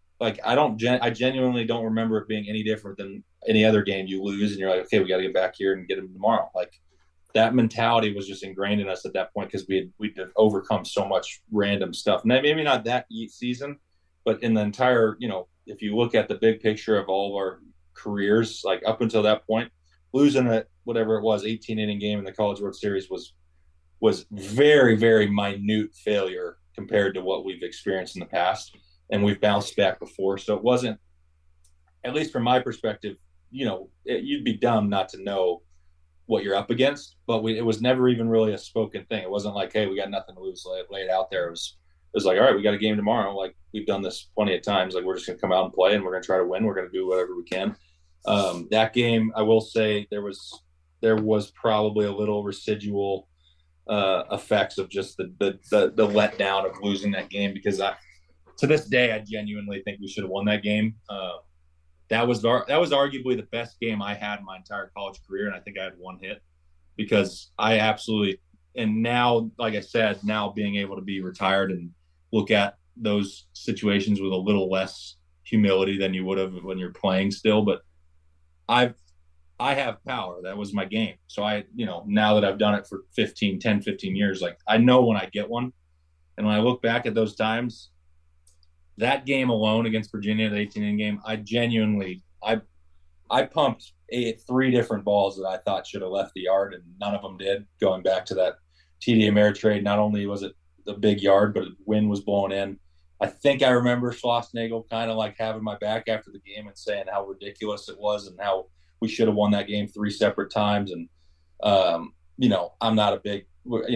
genuinely don't remember it being any different than any other game you lose and you're like, okay, we got to get back here and get them tomorrow. Like, that mentality was just ingrained in us at that point, because we'd overcome so much random stuff. And maybe not that season, but in the entire, if you look at the big picture of all of our careers, like up until that point, losing a whatever it was 18-inning game in the College World Series was very, very minute failure compared to what we've experienced in the past, and we've bounced back before. So it wasn't, at least from my perspective, you'd be dumb not to know what you're up against, but it was never even really a spoken thing. It wasn't like, hey, we got nothing to lose, lay it out there. It was like, all right, we got a game tomorrow. Like, we've done this plenty of times. Like, we're just going to come out and play, and we're going to try to win. We're going to do whatever we can. That game, I will say there was probably a little residual effects of just the letdown of losing that game, because to this day, I genuinely think we should have won that game. That was arguably the best game I had in my entire college career, and I think I had one hit, because I absolutely – and now, like I said, now being able to be retired and look at those situations with a little less humility than you would have when you're playing still. But I have power. That was my game. So now that I've done it for 10, 15 years, like, I know when I get one. And when I look back at those times, that game alone against Virginia, the 18-inning game, I genuinely I pumped 3 different balls that I thought should have left the yard, and none of them did. Going back to that TD Ameritrade, not only was it the big yard, but the wind was blowing in. I think I remember Schlossnagle kind of like having my back after the game and saying how ridiculous it was and how we should have won that game 3 separate times. And I'm not a big,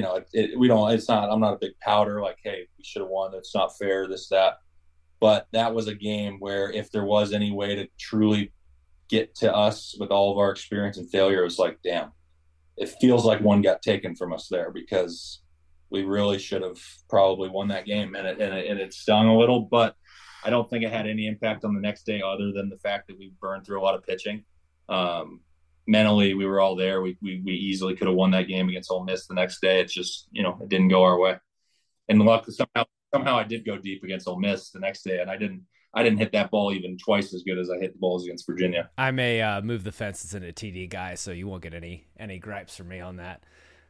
I'm not a big powder like, hey, we should have won. It's not fair, this, that. But that was a game where if there was any way to truly get to us with all of our experience and failure, it was like, damn, it feels like one got taken from us there, because we really should have probably won that game. And it stung a little, but I don't think it had any impact on the next day other than the fact that we burned through a lot of pitching. Mentally, we were all there. We easily could have won that game against Ole Miss the next day. It's just, it didn't go our way. And luckily, somehow I did go deep against Ole Miss the next day, and I didn't hit that ball even twice as good as I hit the balls against Virginia. I may move the fences into TD guy, so you won't get any gripes from me on that.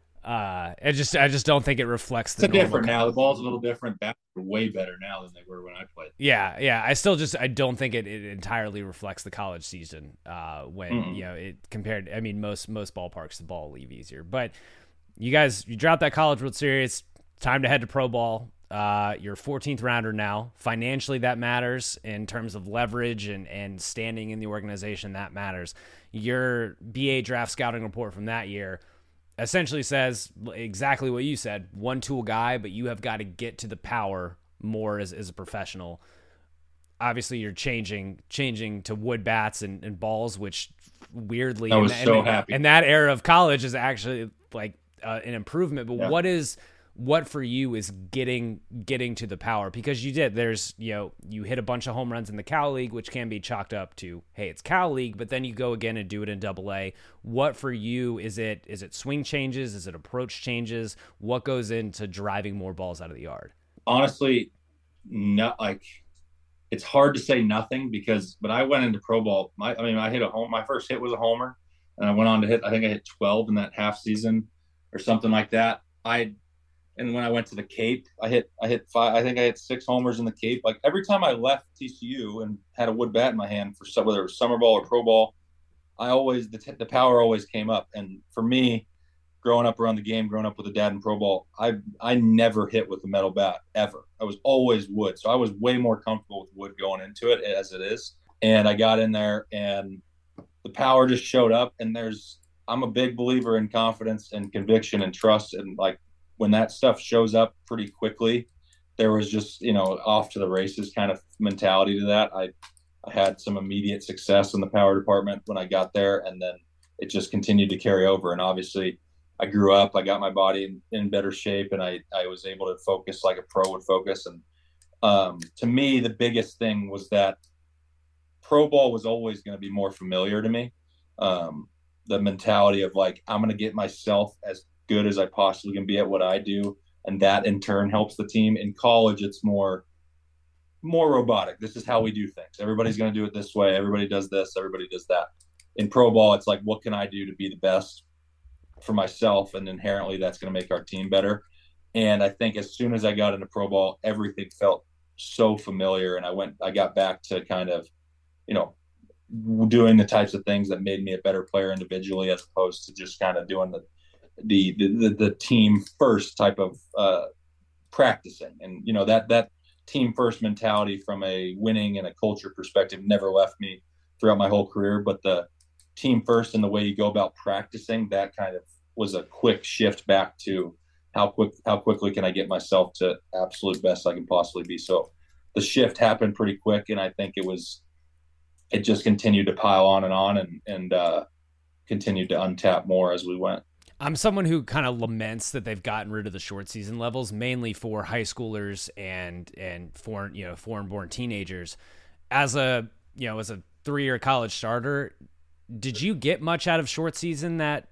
I just don't think it reflects the normal. Different now. The ball's a little different. Bats are way better now than they were when I played. Yeah. I don't think it entirely reflects the college season. When it compared. I mean, most ballparks the ball will leave easier. But you dropped that College World Series. Time to head to pro ball. You're 14th rounder now. Financially, that matters in terms of leverage and standing in the organization. That matters. Your BA draft scouting report from that year essentially says exactly what you said. One tool guy, but you have got to get to the power more as a professional. Obviously, you're changing to wood bats and balls, which weirdly, I was so happy. And that era of college is actually like an improvement. But what for you is getting to the power? Because you did, there's, you hit a bunch of home runs in the Cal League, which can be chalked up to, hey, it's Cal League, but then you go again and do it in AA. What for you, is it swing changes? Is it approach changes? What goes into driving more balls out of the yard? Honestly, not like, it's hard to say nothing but I went into pro ball. I hit my first hit was a homer, and I went on to hit, I think I hit 12 in that half season or something like that. And when I went to the Cape, I hit 5. I think I hit 6 homers in the Cape. Like every time I left TCU and had a wood bat in my hand for whether it was summer ball or pro ball, the power always came up. And for me, growing up around the game, growing up with a dad in pro ball, I never hit with a metal bat ever. I was always wood, so I was way more comfortable with wood going into it as it is. And I got in there, and the power just showed up. And I'm a big believer in confidence and conviction and trust, and like, when that stuff shows up pretty quickly, there was just, off to the races kind of mentality to that. I had some immediate success in the power department when I got there, and then it just continued to carry over. And obviously I grew up, I got my body in better shape, and I was able to focus like a pro would focus. And to me, the biggest thing was that pro ball was always going to be more familiar to me. The mentality of like, I'm going to get myself as good as I possibly can be at what I do, and that in turn helps the team. In college, it's more robotic. This is how we do things. Everybody's going to do it this way. Everybody does this. Everybody does that. In pro ball, it's like, what can I do to be the best for myself? And inherently, that's going to make our team better. And I think as soon as I got into pro ball, everything felt so familiar, and I got back to kind of, doing the types of things that made me a better player individually, as opposed to just kind of doing the team first type of practicing. And that team first mentality from a winning and a culture perspective never left me throughout my whole career. But the team first and the way you go about practicing, that kind of was a quick shift back to how quickly can I get myself to absolute best I can possibly be. So the shift happened pretty quick, and I think it just continued to pile on and continued to untap more as we went. I'm someone who kind of laments that they've gotten rid of the short season levels, mainly for high schoolers and foreign-born teenagers. As a 3-year college starter, did you get much out of short season that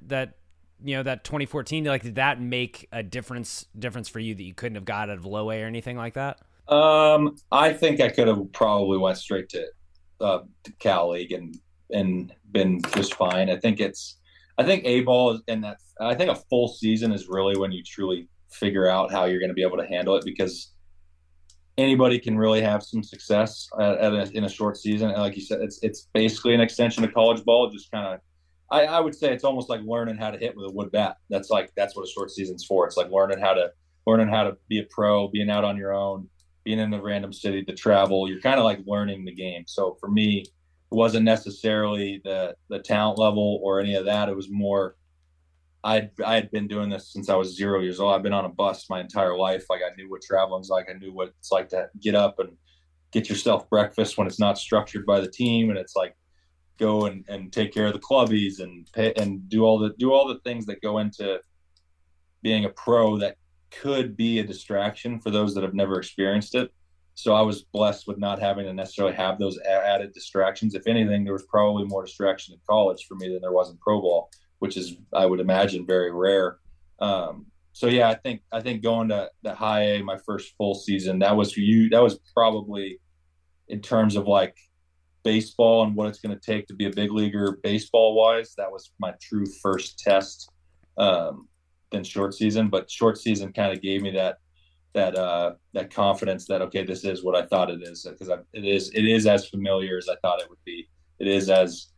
2014? Like, did that make a difference for you that you couldn't have got out of low A or anything like that? I think I could have probably went straight to Cal League and been just fine. I think A ball is, and that I think a full season is really when you truly figure out how you're going to be able to handle it, because anybody can really have some success in a short season. And like you said, it's basically an extension of college ball. Just kind of, I would say it's almost like learning how to hit with a wood bat. That's what a short season's for. It's like learning how to be a pro, being out on your own, being in a random city to travel. You're kind of like learning the game. So for me, it wasn't necessarily the talent level or any of that. It was more, I had been doing this since I was 0 years old. I've been on a bus my entire life. Like, I knew what traveling's like. I knew what it's like to get up and get yourself breakfast when it's not structured by the team. And it's like, go and take care of the clubbies and pay, and do all the things that go into being a pro that could be a distraction for those that have never experienced it. So I was blessed with not having to necessarily have those added distractions. If anything, there was probably more distraction in college for me than there was in pro ball, which is, I would imagine, very rare. So yeah, I think going to the high A, my first full season, that was probably, in terms of like baseball and what it's going to take to be a big leaguer baseball wise, that was my true first test than short season. But short season kind of gave me that confidence that, okay, this is what I thought it is, because it is as familiar as I thought it would be. It is as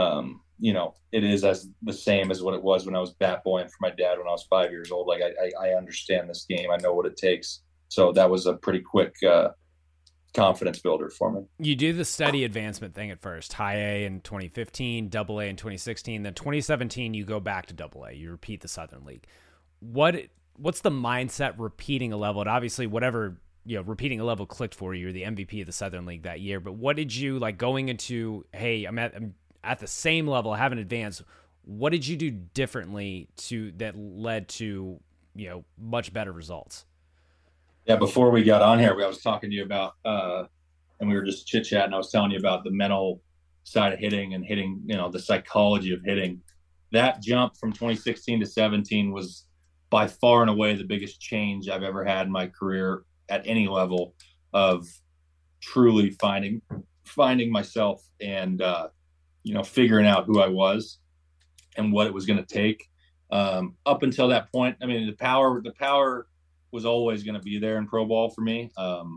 it is as the same as what it was when I was bat boying for my dad when I was 5 years old. Like, I understand this game. I know what it takes. So that was a pretty quick confidence builder for me. You do the steady advancement thing at first, high A in 2015, double A in 2016, then 2017 you go back to double A. You repeat the Southern League. What's the mindset repeating a level? And obviously repeating a level clicked for you. You're the MVP of the Southern League that year. But what did you, like, going into, hey, I'm at the same level, I haven't advanced. What did you do differently that led to much better results. Yeah. Before we got on here, I was talking to you about, and we were just chit chatting. I was telling you about the mental side of hitting and hitting, the psychology of hitting. That jump from 2016 to 17 was by far and away the biggest change I've ever had in my career at any level of truly finding myself and, figuring out who I was and what it was going to take. Up until that point, I mean, the power was always going to be there in pro ball for me. I'm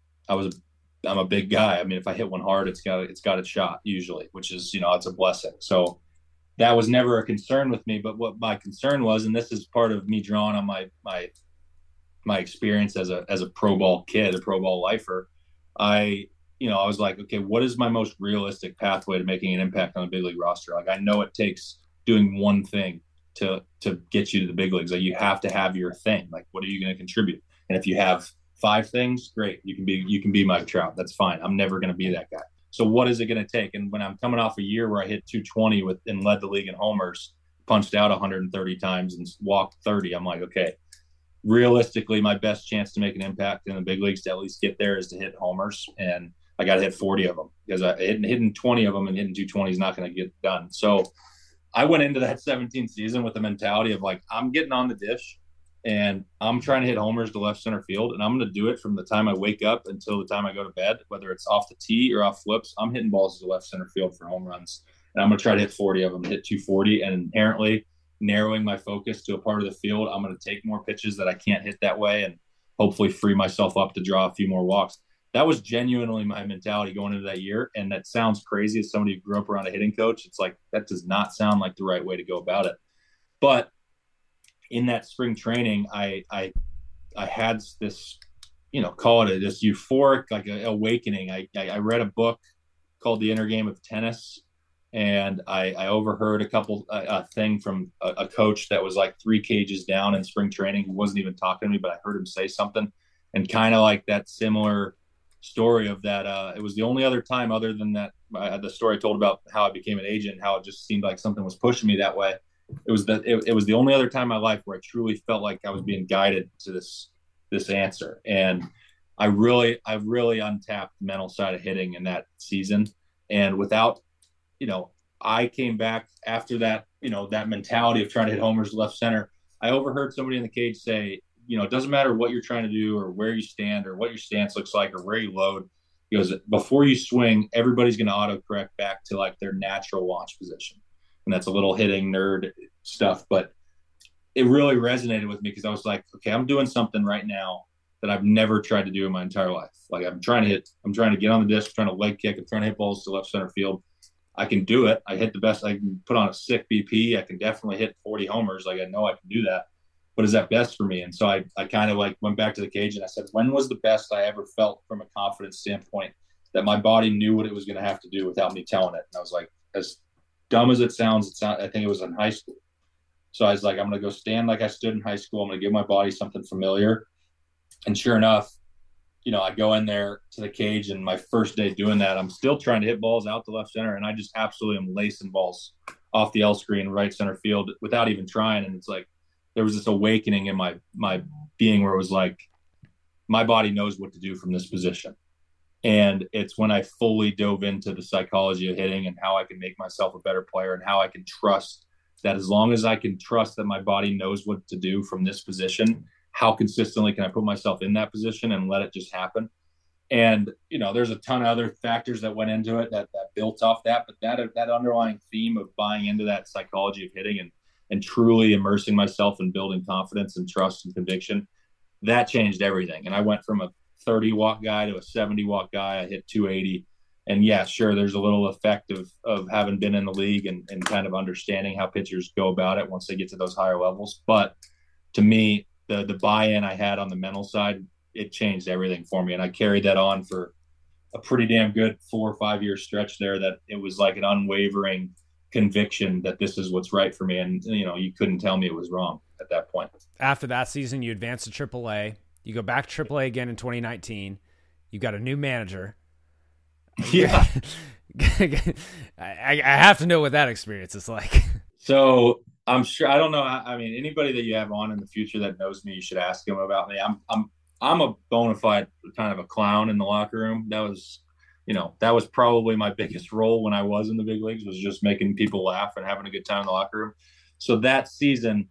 a big guy. I mean, if I hit one hard, it's got a shot usually, which is, it's a blessing. So that was never a concern with me. But what my concern was, and this is part of me drawing on my experience as a pro ball kid, a pro ball lifer, I was like, okay, what is my most realistic pathway to making an impact on a big league roster? Like, I know it takes doing one thing to get you to the big leagues. Like, you have to have your thing. Like, what are you going to contribute? And if you have 5 things, great. You can be Mike Trout. That's fine. I'm never going to be that guy. So what is it going to take? And when I'm coming off a year where I hit 220 and led the league in homers, punched out 130 times and walked 30, I'm like, okay, realistically, my best chance to make an impact in the big leagues to at least get there is to hit homers. And I got to hit 40 of them, because hitting 20 of them and hitting 220 is not going to get done. So I went into that 17th season with the mentality of like, I'm getting on the dish and I'm trying to hit homers to left center field. And I'm going to do it from the time I wake up until the time I go to bed, whether it's off the tee or off flips. I'm hitting balls to left center field for home runs. And I'm going to try to hit 40 of them, hit 240, and inherently narrowing my focus to a part of the field. I'm going to take more pitches that I can't hit that way and hopefully free myself up to draw a few more walks. That was genuinely my mentality going into that year. And that sounds crazy as somebody who grew up around a hitting coach. It's like, that does not sound like the right way to go about it. But in that spring training, I had this, call it this euphoric, like a awakening. I read a book called The Inner Game of Tennis. And I overheard a thing from a coach that was like 3 cages down in spring training, who wasn't even talking to me, but I heard him say something, and kind of like that similar story of that. It was the only other time other than that, the story I told about how I became an agent, how it just seemed like something was pushing me that way. It was the only other time in my life where I truly felt like I was being guided to this answer. And I really untapped the mental side of hitting in that season. And without, I came back after that, that mentality of trying to hit homers left center. I overheard somebody in the cage say, it doesn't matter what you're trying to do or where you stand or what your stance looks like or where you load. He goes, before you swing, everybody's going to autocorrect back to like their natural launch position. And that's a little hitting nerd stuff, but it really resonated with me, because I was like, okay, I'm doing something right now that I've never tried to do in my entire life. Like, I'm trying to get on the disc, trying to leg kick, I'm trying to hit balls to left center field. I can do it. I hit the best. I can put on a sick BP. I can definitely hit 40 homers. Like, I know I can do that. But is that best for me? And so I kind of like went back to the cage and I said, when was the best I ever felt from a confidence standpoint that my body knew what it was going to have to do without me telling it? And I was like, as dumb as it sounds, I think it was in high school. So I was like, I'm going to go stand like I stood in high school. I'm going to give my body something familiar. And sure enough, I go in there to the cage, and my first day doing that, I'm still trying to hit balls out to left center. And I just absolutely am lacing balls off the L screen, right center field, without even trying. And it's like, there was this awakening in my being where it was like, my body knows what to do from this position. And it's when I fully dove into the psychology of hitting and how I can make myself a better player, and how I can trust that, as long as I can trust that my body knows what to do from this position, how consistently can I put myself in that position and let it just happen? And, there's a ton of other factors that went into it that built off that, but that underlying theme of buying into that psychology of hitting and truly immersing myself in building confidence and trust and conviction, that changed everything. And I went from a 30 watt guy to a 70 watt guy. I hit 280. And yeah, sure, there's a little effect of having been in the league and kind of understanding how pitchers go about it once they get to those higher levels. But to me, the buy-in I had on the mental side, it changed everything for me. And I carried that on for a pretty damn good 4 or 5 year stretch there, that it was like an unwavering conviction that this is what's right for me. And, you couldn't tell me it was wrong at that point. After that season, you advance to AAA. You go back to AAA again in 2019. You got a new manager. Yeah. I have to know what that experience is like. So I'm sure. I don't know. I mean, anybody that you have on in the future that knows me, you should ask him about me. I'm a bona fide kind of a clown in the locker room. That was probably my biggest role when I was in the big leagues, was just making people laugh and having a good time in the locker room. So that season,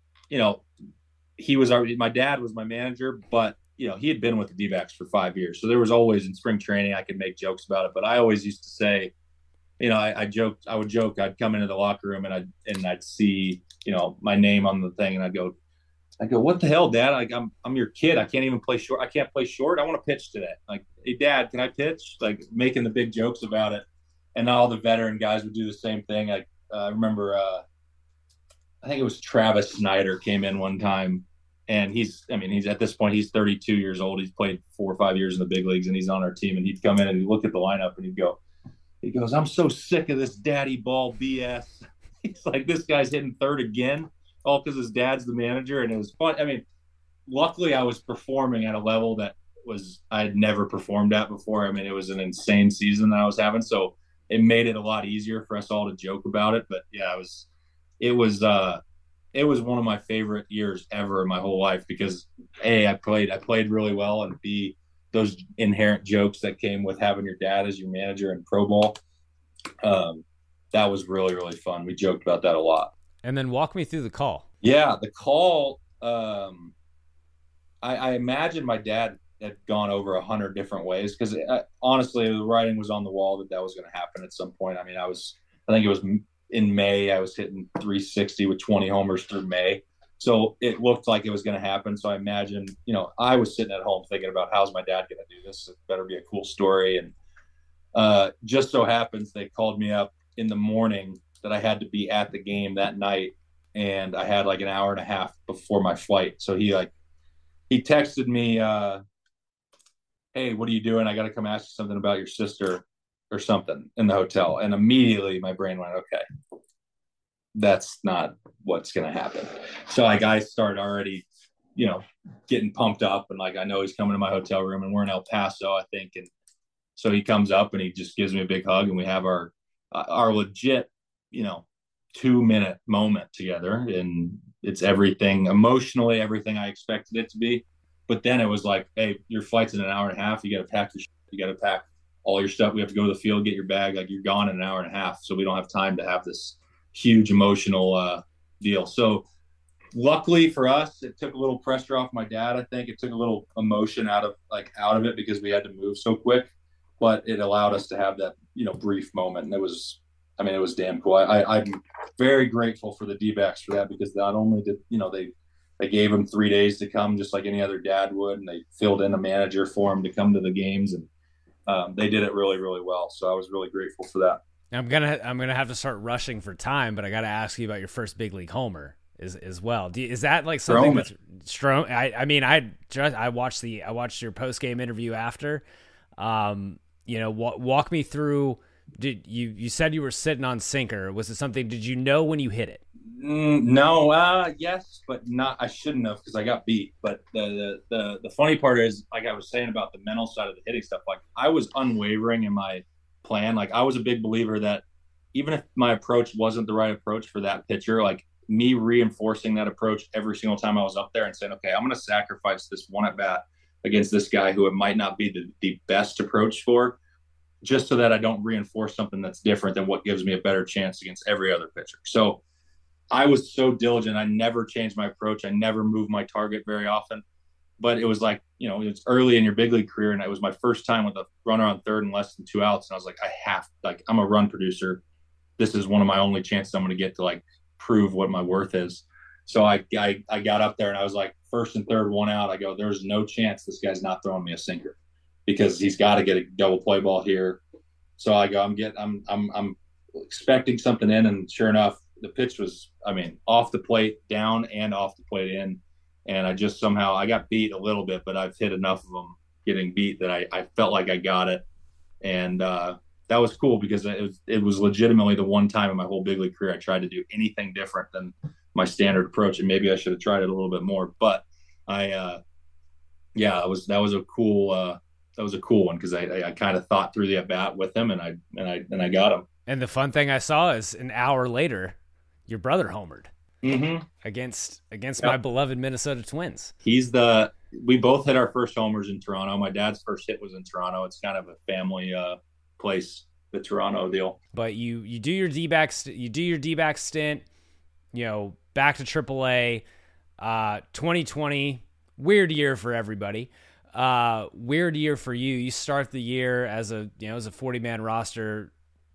my dad was my manager, but he had been with the D-backs for 5 years. So there was always, in spring training, I could make jokes about it, but I always used to say, I would joke, I'd come into the locker room and I'd see, my name on the thing, and I'd go, what the hell, Dad? Like, I'm your kid. I can't even play short. I can't play short. I want to pitch today. Like, hey, Dad, can I pitch? Like, making the big jokes about it. And all the veteran guys would do the same thing. Like, I remember, I think it was Travis Snyder came in one time, and he's at this point, he's 32 years old. He's played 4 or 5 years in the big leagues, and he's on our team. And he'd come in and he'd look at the lineup and he goes, I'm so sick of this daddy ball BS. He's like, this guy's hitting third again, all because his dad's the manager. And it was fun. I mean, luckily I was performing at a level that I had never performed at before. I mean, it was an insane season that I was having. So it made it a lot easier for us all to joke about it. But yeah, it was one of my favorite years ever in my whole life, because A, I played really well, and B, those inherent jokes that came with having your dad as your manager in pro ball. That was really, really fun. We joked about that a lot. And then walk me through the call. Yeah, the call, I imagine my dad had gone over 100 different ways, because honestly, the writing was on the wall that was going to happen at some point. I mean, I think it was in May, I was hitting 360 with 20 homers through May. So it looked like it was going to happen. So I imagine, I was sitting at home thinking about, how's my dad going to do this? It better be a cool story. And just so happens they called me up in the morning that I had to be at the game that night. And I had like an hour and a half before my flight. So he texted me, hey, what are you doing? I got to come ask you something about your sister or something in the hotel. And immediately my brain went, okay, that's not what's going to happen. So I started already, getting pumped up, and I know he's coming to my hotel room, and we're in El Paso, I think. And so he comes up and he just gives me a big hug, and we have our legit, 2-minute moment together. And it's everything emotionally, everything I expected it to be. But then it was like, hey, your flight's in an hour and a half. You got to pack your shit. You got to pack all your stuff. We have to go to the field, get your bag. Like, you're gone in an hour and a half. So we don't have time to have this huge emotional deal. So luckily for us, it took a little pressure off my dad. I think it took a little emotion out of it, because we had to move so quick, but it allowed us to have that, brief moment. And it was damn cool. I'm very grateful for the D-backs for that, because not only did, they gave him 3 days to come, just like any other dad would, and they filled in a manager for him to come to the games, and they did it really, really well. So I was really grateful for that. I'm gonna have to start rushing for time, but I got to ask you about your first big league homer as well. Is that like something that's strong? I watched your post game interview after. Walk me through. Did you said you were sitting on sinker? Was it something? Did you know when you hit it? No. Yes, but not. I shouldn't have, because I got beat. But the funny part is, like I was saying about the mental side of the hitting stuff, like I was unwavering in my plan. Like, I was a big believer that even if my approach wasn't the right approach for that pitcher, like me reinforcing that approach every single time I was up there and saying, okay, I'm going to sacrifice this one at bat against this guy who it might not be the best approach for, just so that I don't reinforce something that's different than what gives me a better chance against every other pitcher. So I was so diligent. I never changed my approach. I never moved my target very often. But it was like, it's early in your big league career, and it was my first time with a runner on third and less than 2 outs. And I was like, I'm a run producer. This is one of my only chances I'm going to get to prove what my worth is. So I got up there, and I was like, first and third, 1 out. I go, there's no chance this guy's not throwing me a sinker, because he's got to get a double play ball here. So I go, I'm expecting something in, and sure enough, the pitch was, off the plate down and off the plate in. And I just somehow, I got beat a little bit, but I've hit enough of them getting beat that I felt like I got it. And that was cool, because it was legitimately the one time in my whole big league career I tried to do anything different than my standard approach. And maybe I should have tried it a little bit more, but that was a cool one, because I kind of thought through the at bat with him, and I got him. And the fun thing I saw is an hour later, your brother homered. against my beloved Minnesota Twins. We both hit our first homers in Toronto. My dad's first hit was in Toronto. It's kind of a family place, the Toronto deal. But you do your D-back stint, back to AAA. 2020, weird year for everybody. Weird year for you. You start the year as a 40-man roster,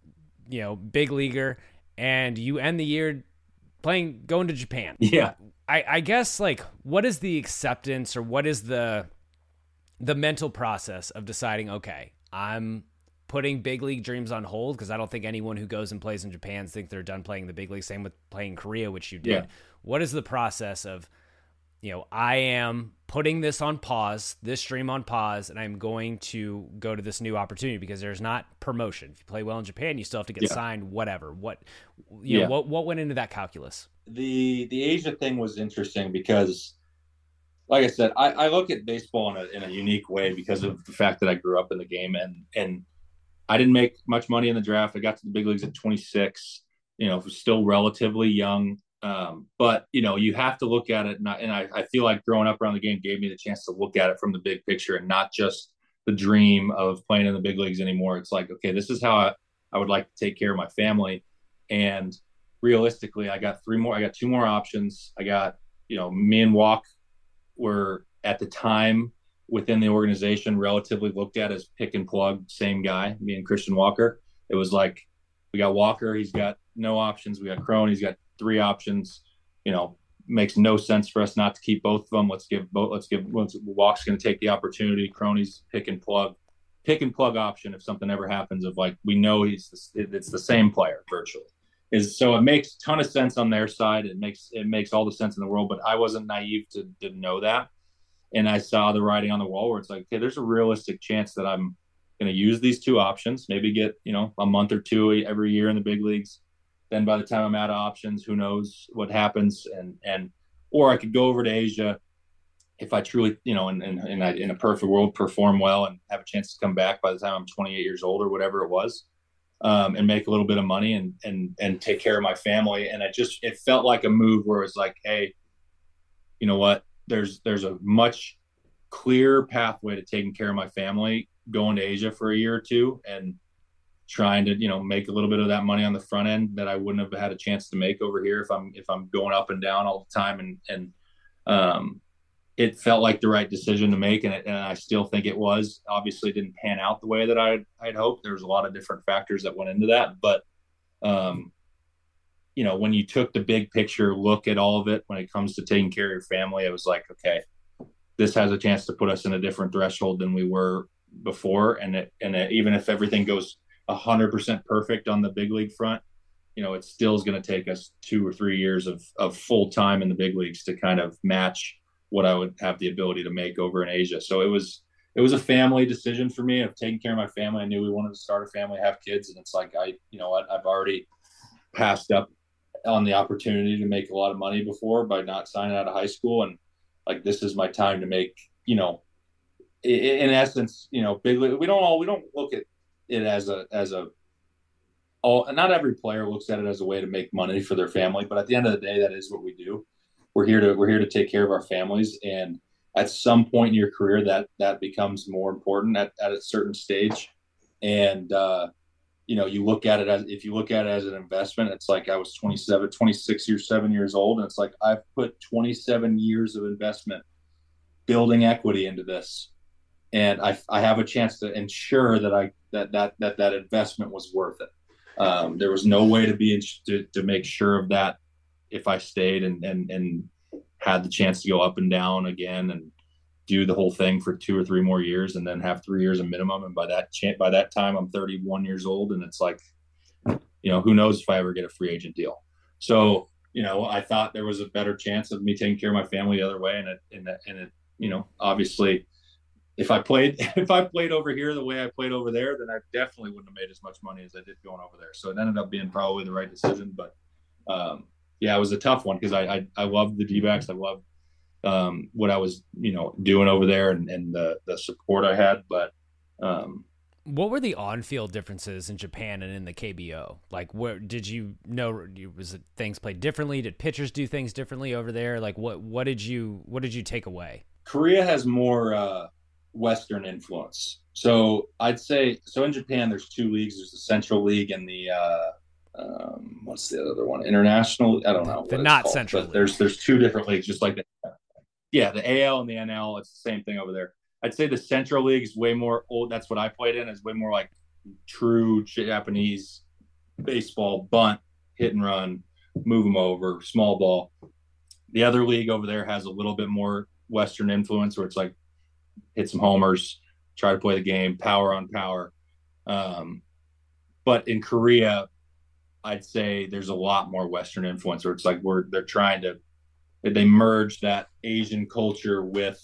big leaguer, and you end the year going to Japan. Yeah. I guess, what is the acceptance, or what is the mental process of deciding, okay, I'm putting big league dreams on hold, because I don't think anyone who goes and plays in Japan thinks they're done playing the big league. Same with playing Korea, which you did. Yeah. What is the process of, I am putting this on pause, this dream on pause, and I'm going to go to this new opportunity, because there's not promotion. If you play well in Japan, you still have to get signed, whatever. What went into that calculus? The Asia thing was interesting because, like I said, I look at baseball in a unique way because of the fact that I grew up in the game, and I didn't make much money in the draft. I got to the big leagues at 26, still relatively young. But you have to look at it. And I feel like growing up around the game gave me the chance to look at it from the big picture and not just the dream of playing in the big leagues anymore. It's like, okay, this is how I would like to take care of my family. And realistically, I got two more options. I got, me and Walk were at the time within the organization relatively looked at as pick and plug, same guy, me and Christian Walker. It was like, we got Walker, he's got no options. We got Cron, he's got 3 options. Makes no sense for us not to keep both of them. Let's give Walk's going to take the opportunity. Crony's pick and plug option. If something ever happens, of we know it's the same player virtually. So it makes a ton of sense on their side. It makes all the sense in the world. But I wasn't naive to know that, and I saw the writing on the wall where it's like, okay, there's a realistic chance that I'm going to use these 2 options, maybe get a month or 2 every year in the big leagues. Then by the time I'm out of options, who knows what happens, or I could go over to Asia if I truly, in a perfect world, perform well and have a chance to come back by the time I'm 28 years old or whatever it was, and make a little bit of money and take care of my family. And it felt like a move where it's like, hey, you know what? There's a much clearer pathway to taking care of my family, going to Asia for a year or 2 and trying to, make a little bit of that money on the front end that I wouldn't have had a chance to make over here if I'm going up and down all the time. And it felt like the right decision to make. And I still think it was. Obviously didn't pan out the way that I'd hoped. There was a lot of different factors that went into that. But, when you took the big picture look at all of it, when it comes to taking care of your family, it was like, okay, this has a chance to put us in a different threshold than we were before. And even if everything goes 100% perfect on the big league front, it still is going to take us 2 or 3 years of full time in the big leagues to kind of match what I would have the ability to make over in Asia. So it was a family decision for me of taking care of my family. I knew we wanted to start a family, have kids. And it's like, I've already passed up on the opportunity to make a lot of money before by not signing out of high school. And like, this is my time to make, in essence, big league. We don't look at it as not every player looks at it as a way to make money for their family, but at the end of the day, that is what we do. We're here to take care of our families, and at some point in your career, that becomes more important at a certain stage. And you look at it as an investment. It's like I was 7 years old, and it's like I've put 27 years of investment building equity into this. And I have a chance to ensure that that investment was worth it. There was no way to make sure of that if I stayed and had the chance to go up and down again and do the whole thing for 2 or 3 more years and then have 3 years a minimum. And by that time, I'm 31 years old, and it's like, who knows if I ever get a free agent deal. So, I thought there was a better chance of me taking care of my family the other way, and it obviously. If I played over here the way I played over there, then I definitely wouldn't have made as much money as I did going over there. So it ended up being probably the right decision. But it was a tough one because I loved the D-backs. I loved what I was doing over there and the support I had. But What were the on-field differences in Japan and in the KBO? Like, where did was it things played differently? Did pitchers do things differently over there? Like, what did you take away? Korea has more Western influence. So I'd say, in Japan, there's two leagues. There's the Central League and the, what's the other one? International? I don't know. The not Central League. There's two different leagues, just like that. Yeah, the AL and the NL, it's the same thing over there. I'd say the Central League is way more old. That's what I played in, is way more like true Japanese baseball, bunt, hit and run, move them over, small ball. The other league over there has a little bit more Western influence, where it's like hit some homers, try to play the game, power on power. But in Korea, I'd say there's a lot more Western influence, where it's like they merge that Asian culture with,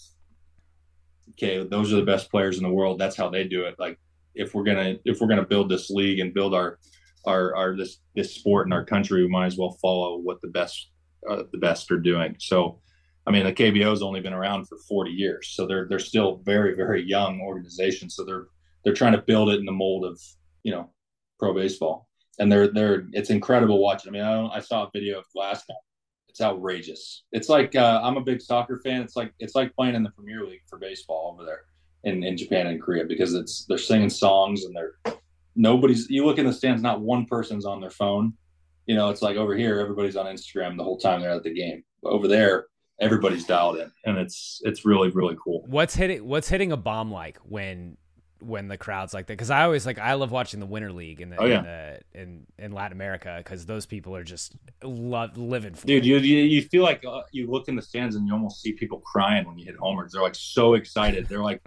okay, those are the best players in the world. That's how they do it. Like, if we're gonna build this league and build our this sport in our country, we might as well follow what the best are doing. So, I mean, the KBO has only been around for 40 years, so they're still very, very young organization. So they're trying to build it in the mold of, pro baseball, and it's incredible watching. I mean, I saw a video of Glasgow. It's outrageous. It's like, I'm a big soccer fan. It's like playing in the Premier League for baseball over there in Japan and Korea, because they're singing songs, and you look in the stands, not one person's on their phone. It's like over here, everybody's on Instagram the whole time they're at the game. But over there, everybody's dialed in, and it's really, really cool. What's hitting a bomb like when the crowd's like that? Because I love watching the Winter League in Latin America, because those people are just living for it. Dude, you feel like you look in the stands and you almost see people crying when you hit homers. They're like so excited. They're like,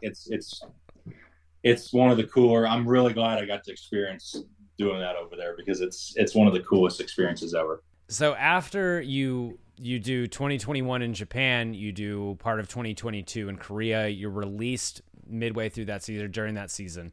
it's one of the cooler. I'm really glad I got to experience doing that over there, because it's one of the coolest experiences ever. So after you do 2021 in Japan, you do part of 2022 in Korea, you're released midway through that season, during that season.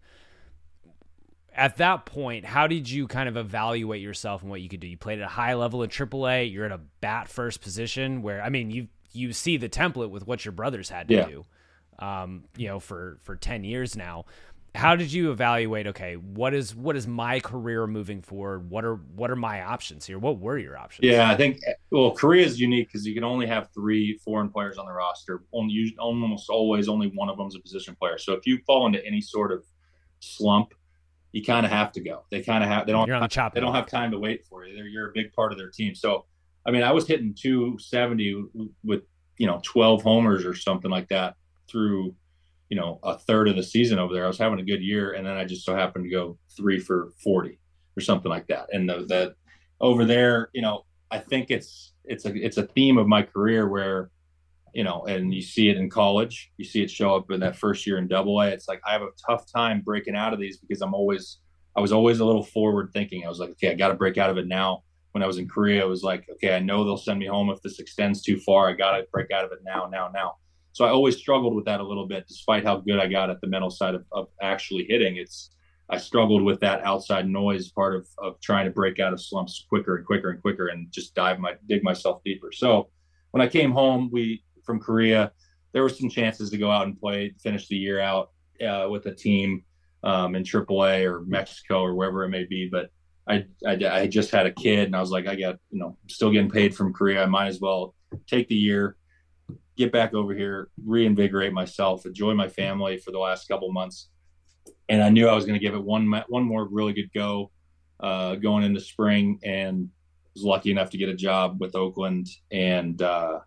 At that point, how did you kind of evaluate yourself and what you could do? You played at a high level at AAA. You're at a bat first position, where, I mean, you see the template with what your brothers had to do, for 10 years now. How did you evaluate, okay, what is my career moving forward? What are my options here? What were your options? Yeah, I think, Korea is unique because you can only have 3 foreign players on the roster. Almost always only one of them is a position player. So if you fall into any sort of slump, you kind of have to go. They don't have time to wait for you. You're a big part of their team. So, I mean, I was hitting 270 with 12 homers or something like that through a third of the season over there. I was having a good year, and then I just so happened to go 3 for 40 or something like that. And that over there, I think it's a theme of my career where, and you see it in college, you see it show up in that first year in AA. It's like, I have a tough time breaking out of these, because I was always a little forward thinking. I was like, okay, I got to break out of it now. When I was in Korea, it was like, okay, I know they'll send me home if this extends too far. I got to break out of it now. So I always struggled with that a little bit, despite how good I got at the mental side of actually hitting. I struggled with that outside noise part of trying to break out of slumps quicker and quicker and quicker, and just dig myself deeper. So when I came home from Korea, there were some chances to go out and finish the year out with a team in AAA or Mexico or wherever it may be. But I just had a kid, and I was like, I got, still getting paid from Korea. I might as well take the year, get back over here, reinvigorate myself, enjoy my family for the last couple of months. And I knew I was going to give it one more really good go going into spring, and was lucky enough to get a job with Oakland. And, the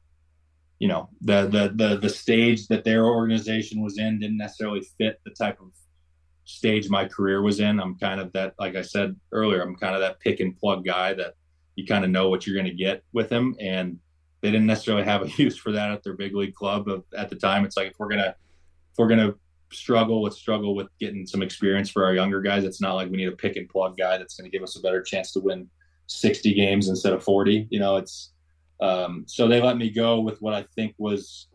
stage that their organization was in didn't necessarily fit the type of stage my career was in. I'm kind of that, like I said earlier, I'm kind of that pick and plug guy that you kind of know what you're going to get with him. And they didn't necessarily have a use for that at their big league club at the time. It's like, if we're gonna struggle, let's struggle with getting some experience for our younger guys. It's not like we need a pick and plug guy that's going to give us a better chance to win 60 games instead of 40. So they let me go with what I think was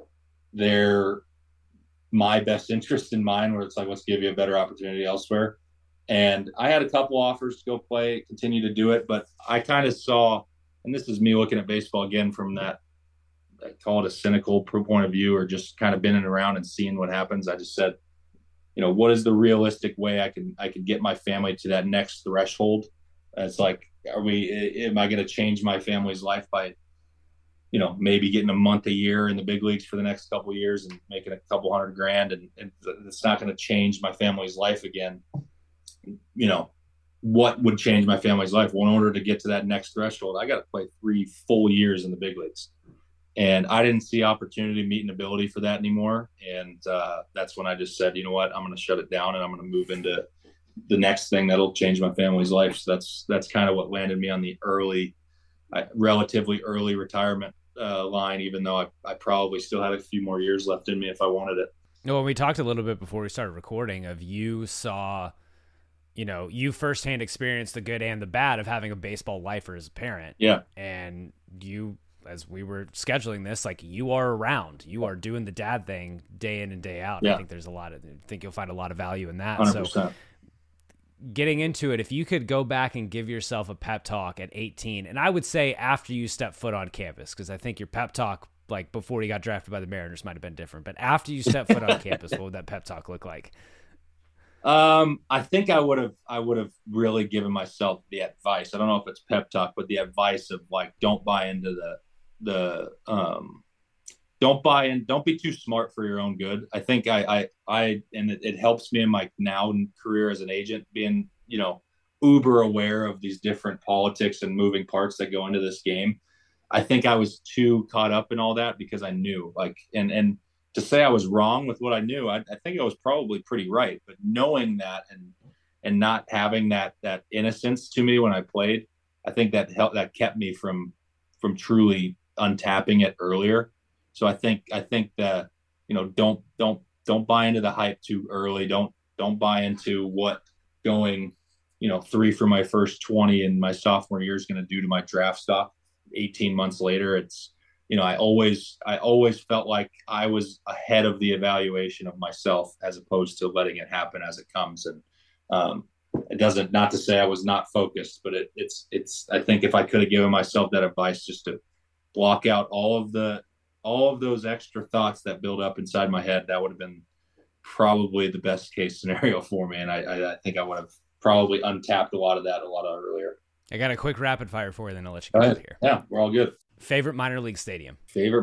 my best interest in mind, where it's like, let's give you a better opportunity elsewhere. And I had a couple offers to go play, continue to do it, but I kind of saw, and this is me looking at baseball again from that, I call it a cynical point of view, or just kind of been around and seeing what happens. I just said, what is the realistic way I can get my family to that next threshold? It's like, am I going to change my family's life by, maybe getting a month a year in the big leagues for the next couple of years and making a couple $100,000, and it's not going to change my family's life again. What would change my family's life? Well, in order to get to that next threshold, I got to play 3 full years in the big leagues. And I didn't see opportunity, meet, and ability for that anymore. And that's when I just said, you know what, I'm going to shut it down and I'm going to move into the next thing that'll change my family's life. So that's kind of what landed me on the relatively early retirement line, even though I probably still had a few more years left in me if I wanted it. Well, we talked a little bit before we started recording of you saw, you firsthand experienced the good and the bad of having a baseball lifer as a parent. Yeah. And you, as we were scheduling this, like, you are around, you are doing the dad thing day in and day out. Yeah. I think you'll find a lot of value in that. 100%. So getting into it, if you could go back and give yourself a pep talk at 18, and I would say after you step foot on campus, because I think your pep talk, like before you got drafted by the Mariners, might have been different, but after you step foot on campus, what would that pep talk look like? I think I would have really given myself the advice. I don't know if it's pep talk, but the advice of, like, don't buy into don't be too smart for your own good. I think it helps me in my now career as an agent, being, uber aware of these different politics and moving parts that go into this game. I think I was too caught up in all that because I knew, like, and to say I was wrong with what I knew, I think I was probably pretty right. But knowing that and not having that innocence to me when I played, I think that kept me from truly untapping it earlier. So I think that, don't buy into the hype too early. Don't buy into what going, 3 for my first 20 in my sophomore year is going to do to my draft stock 18 months later. It's, I always felt like I was ahead of the evaluation of myself as opposed to letting it happen as it comes. And it doesn't, not to say I was not focused, but it's, I think if I could have given myself that advice just to block out all of those extra thoughts that build up inside my head, that would have been probably the best case scenario for me. And I think I would have probably untapped a lot of that a lot earlier. I got a quick rapid fire for you, then I'll let you go out here. Yeah, we're all good. Favorite minor league stadium?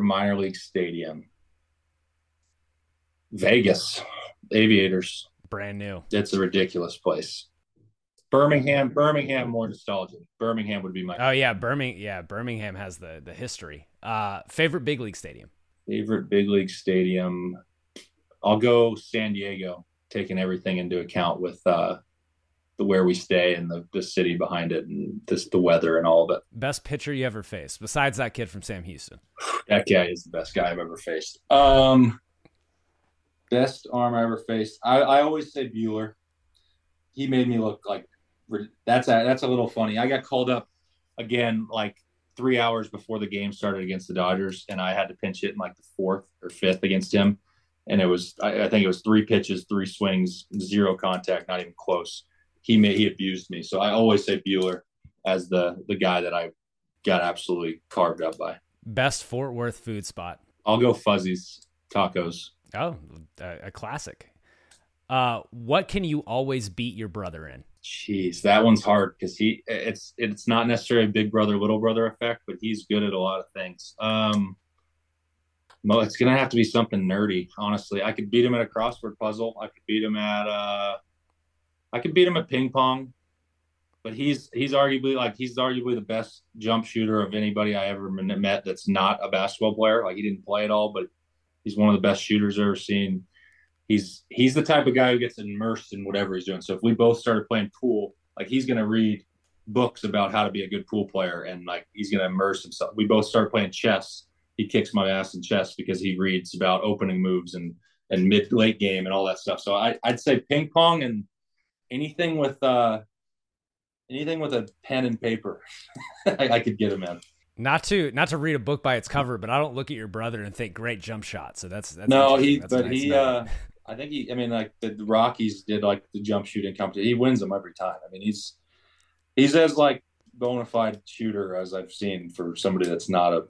Vegas. Aviators. Brand new. It's a ridiculous place. Birmingham, more nostalgia. Birmingham would be my. Oh yeah, Birmingham has the history. Favorite big league stadium? I'll go San Diego, taking everything into account with where we stay and the city behind it and the weather and all of it. Best pitcher you ever faced, besides that kid from Sam Houston? That guy is the best guy I've ever faced. Best arm I ever faced. I always say Bueller. He made me look like that's a little funny. I got called up again like 3 hours before the game started against the Dodgers, and I had to pinch hit in like the 4th or 5th against him. And it was, I think it was 3 pitches, 3 swings, 0 contact, not even close. He abused me. So I always say Bueller as the guy that I got absolutely carved up by. Best Fort Worth food spot? I'll go Fuzzy's Tacos. Oh, a classic. What can you always beat your brother in? Jeez, that one's hard because it's not necessarily a big brother, little brother effect, but he's good at a lot of things. Well, it's going to have to be something nerdy, honestly. I could beat him at a crossword puzzle. I could beat him at ping pong, but he's arguably the best jump shooter of anybody I ever met that's not a basketball player. Like, he didn't play at all, but he's one of the best shooters I've ever seen. He's the type of guy who gets immersed in whatever he's doing. So if we both started playing pool, like, he's going to read books about how to be a good pool player, and like, he's going to immerse himself. We both start playing chess. He kicks my ass in chess because he reads about opening moves and late game and all that stuff. So I'd say ping pong and anything with a pen and paper, I could get him in. Not to read a book by its cover, but I don't look at your brother and think great jump shot. So that's no, I think like the Rockies did like the jump shooting competition. He wins them every time. I mean, he's as like bona fide shooter as I've seen for somebody that's not a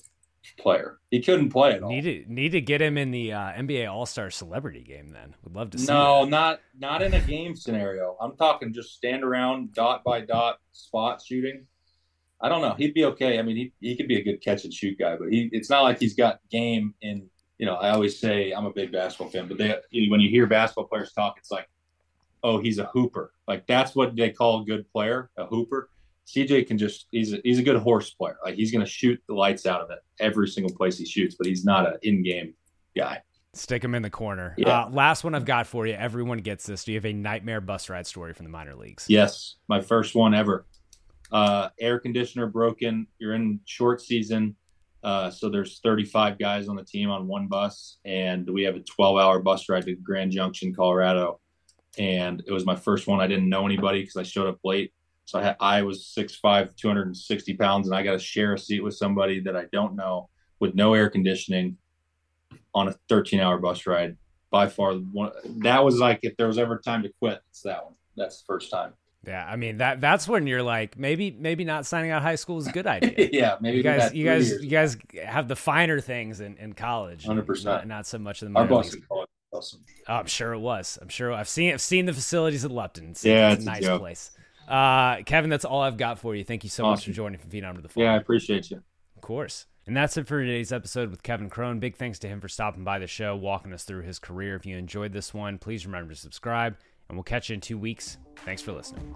player. He couldn't play at all. Need to get him in the NBA All-Star Celebrity Game then. Would love to see No, that. not in a game scenario. I'm talking just stand around, dot by dot, spot shooting. I don't know. He'd be okay. I mean, he could be a good catch and shoot guy, but it's not like he's got game in, I always say I'm a big basketball fan, but when you hear basketball players talk, it's like, oh, he's a hooper. Like that's what they call a good player, a hooper. CJ can he's a good horse player. Like he's going to shoot the lights out of it every single place he shoots, but he's not an in-game guy. Stick him in the corner. Yeah. Last one I've got for you. Everyone gets this. Do you have a nightmare bus ride story from the minor leagues? Yes. My first one ever. Air conditioner broken. You're in short season. So there's 35 guys on the team on one bus, and we have a 12-hour bus ride to Grand Junction, Colorado. And it was my first one. I didn't know anybody because I showed up late. So I was 6'5", 260 pounds, and I got to share a seat with somebody that I don't know with no air conditioning on a 13-hour bus ride. By far, that was like, if there was ever time to quit, it's that one. That's the first time. Yeah, I mean that's when you're like, maybe not signing out of high school is a good idea. Yeah, maybe you guys have the finer things in college. 100%. Not so much of the minor leagues. Awesome. Oh, I'm sure it was. I'm sure I've seen the facilities at Lupton. It's it's a nice place. Kevin, that's all I've got for you. Thank you so much for joining from Phenom to the Farm. Yeah, I appreciate you. Of course. And that's it for today's episode with Kevin Cron. Big thanks to him for stopping by the show, walking us through his career. If you enjoyed this one, please remember to subscribe, and we'll catch you in 2 weeks. Thanks for listening.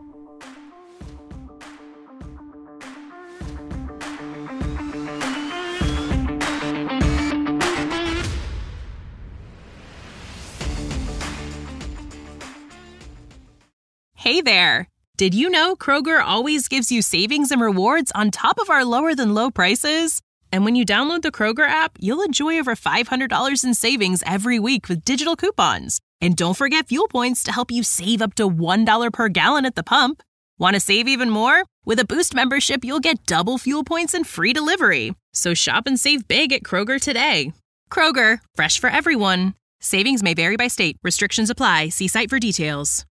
Hey there! Did you know Kroger always gives you savings and rewards on top of our lower-than-low prices? And when you download the Kroger app, you'll enjoy over $500 in savings every week with digital coupons. And don't forget fuel points to help you save up to $1 per gallon at the pump. Want to save even more? With a Boost membership, you'll get double fuel points and free delivery. So shop and save big at Kroger today. Kroger, fresh for everyone. Savings may vary by state. Restrictions apply. See site for details.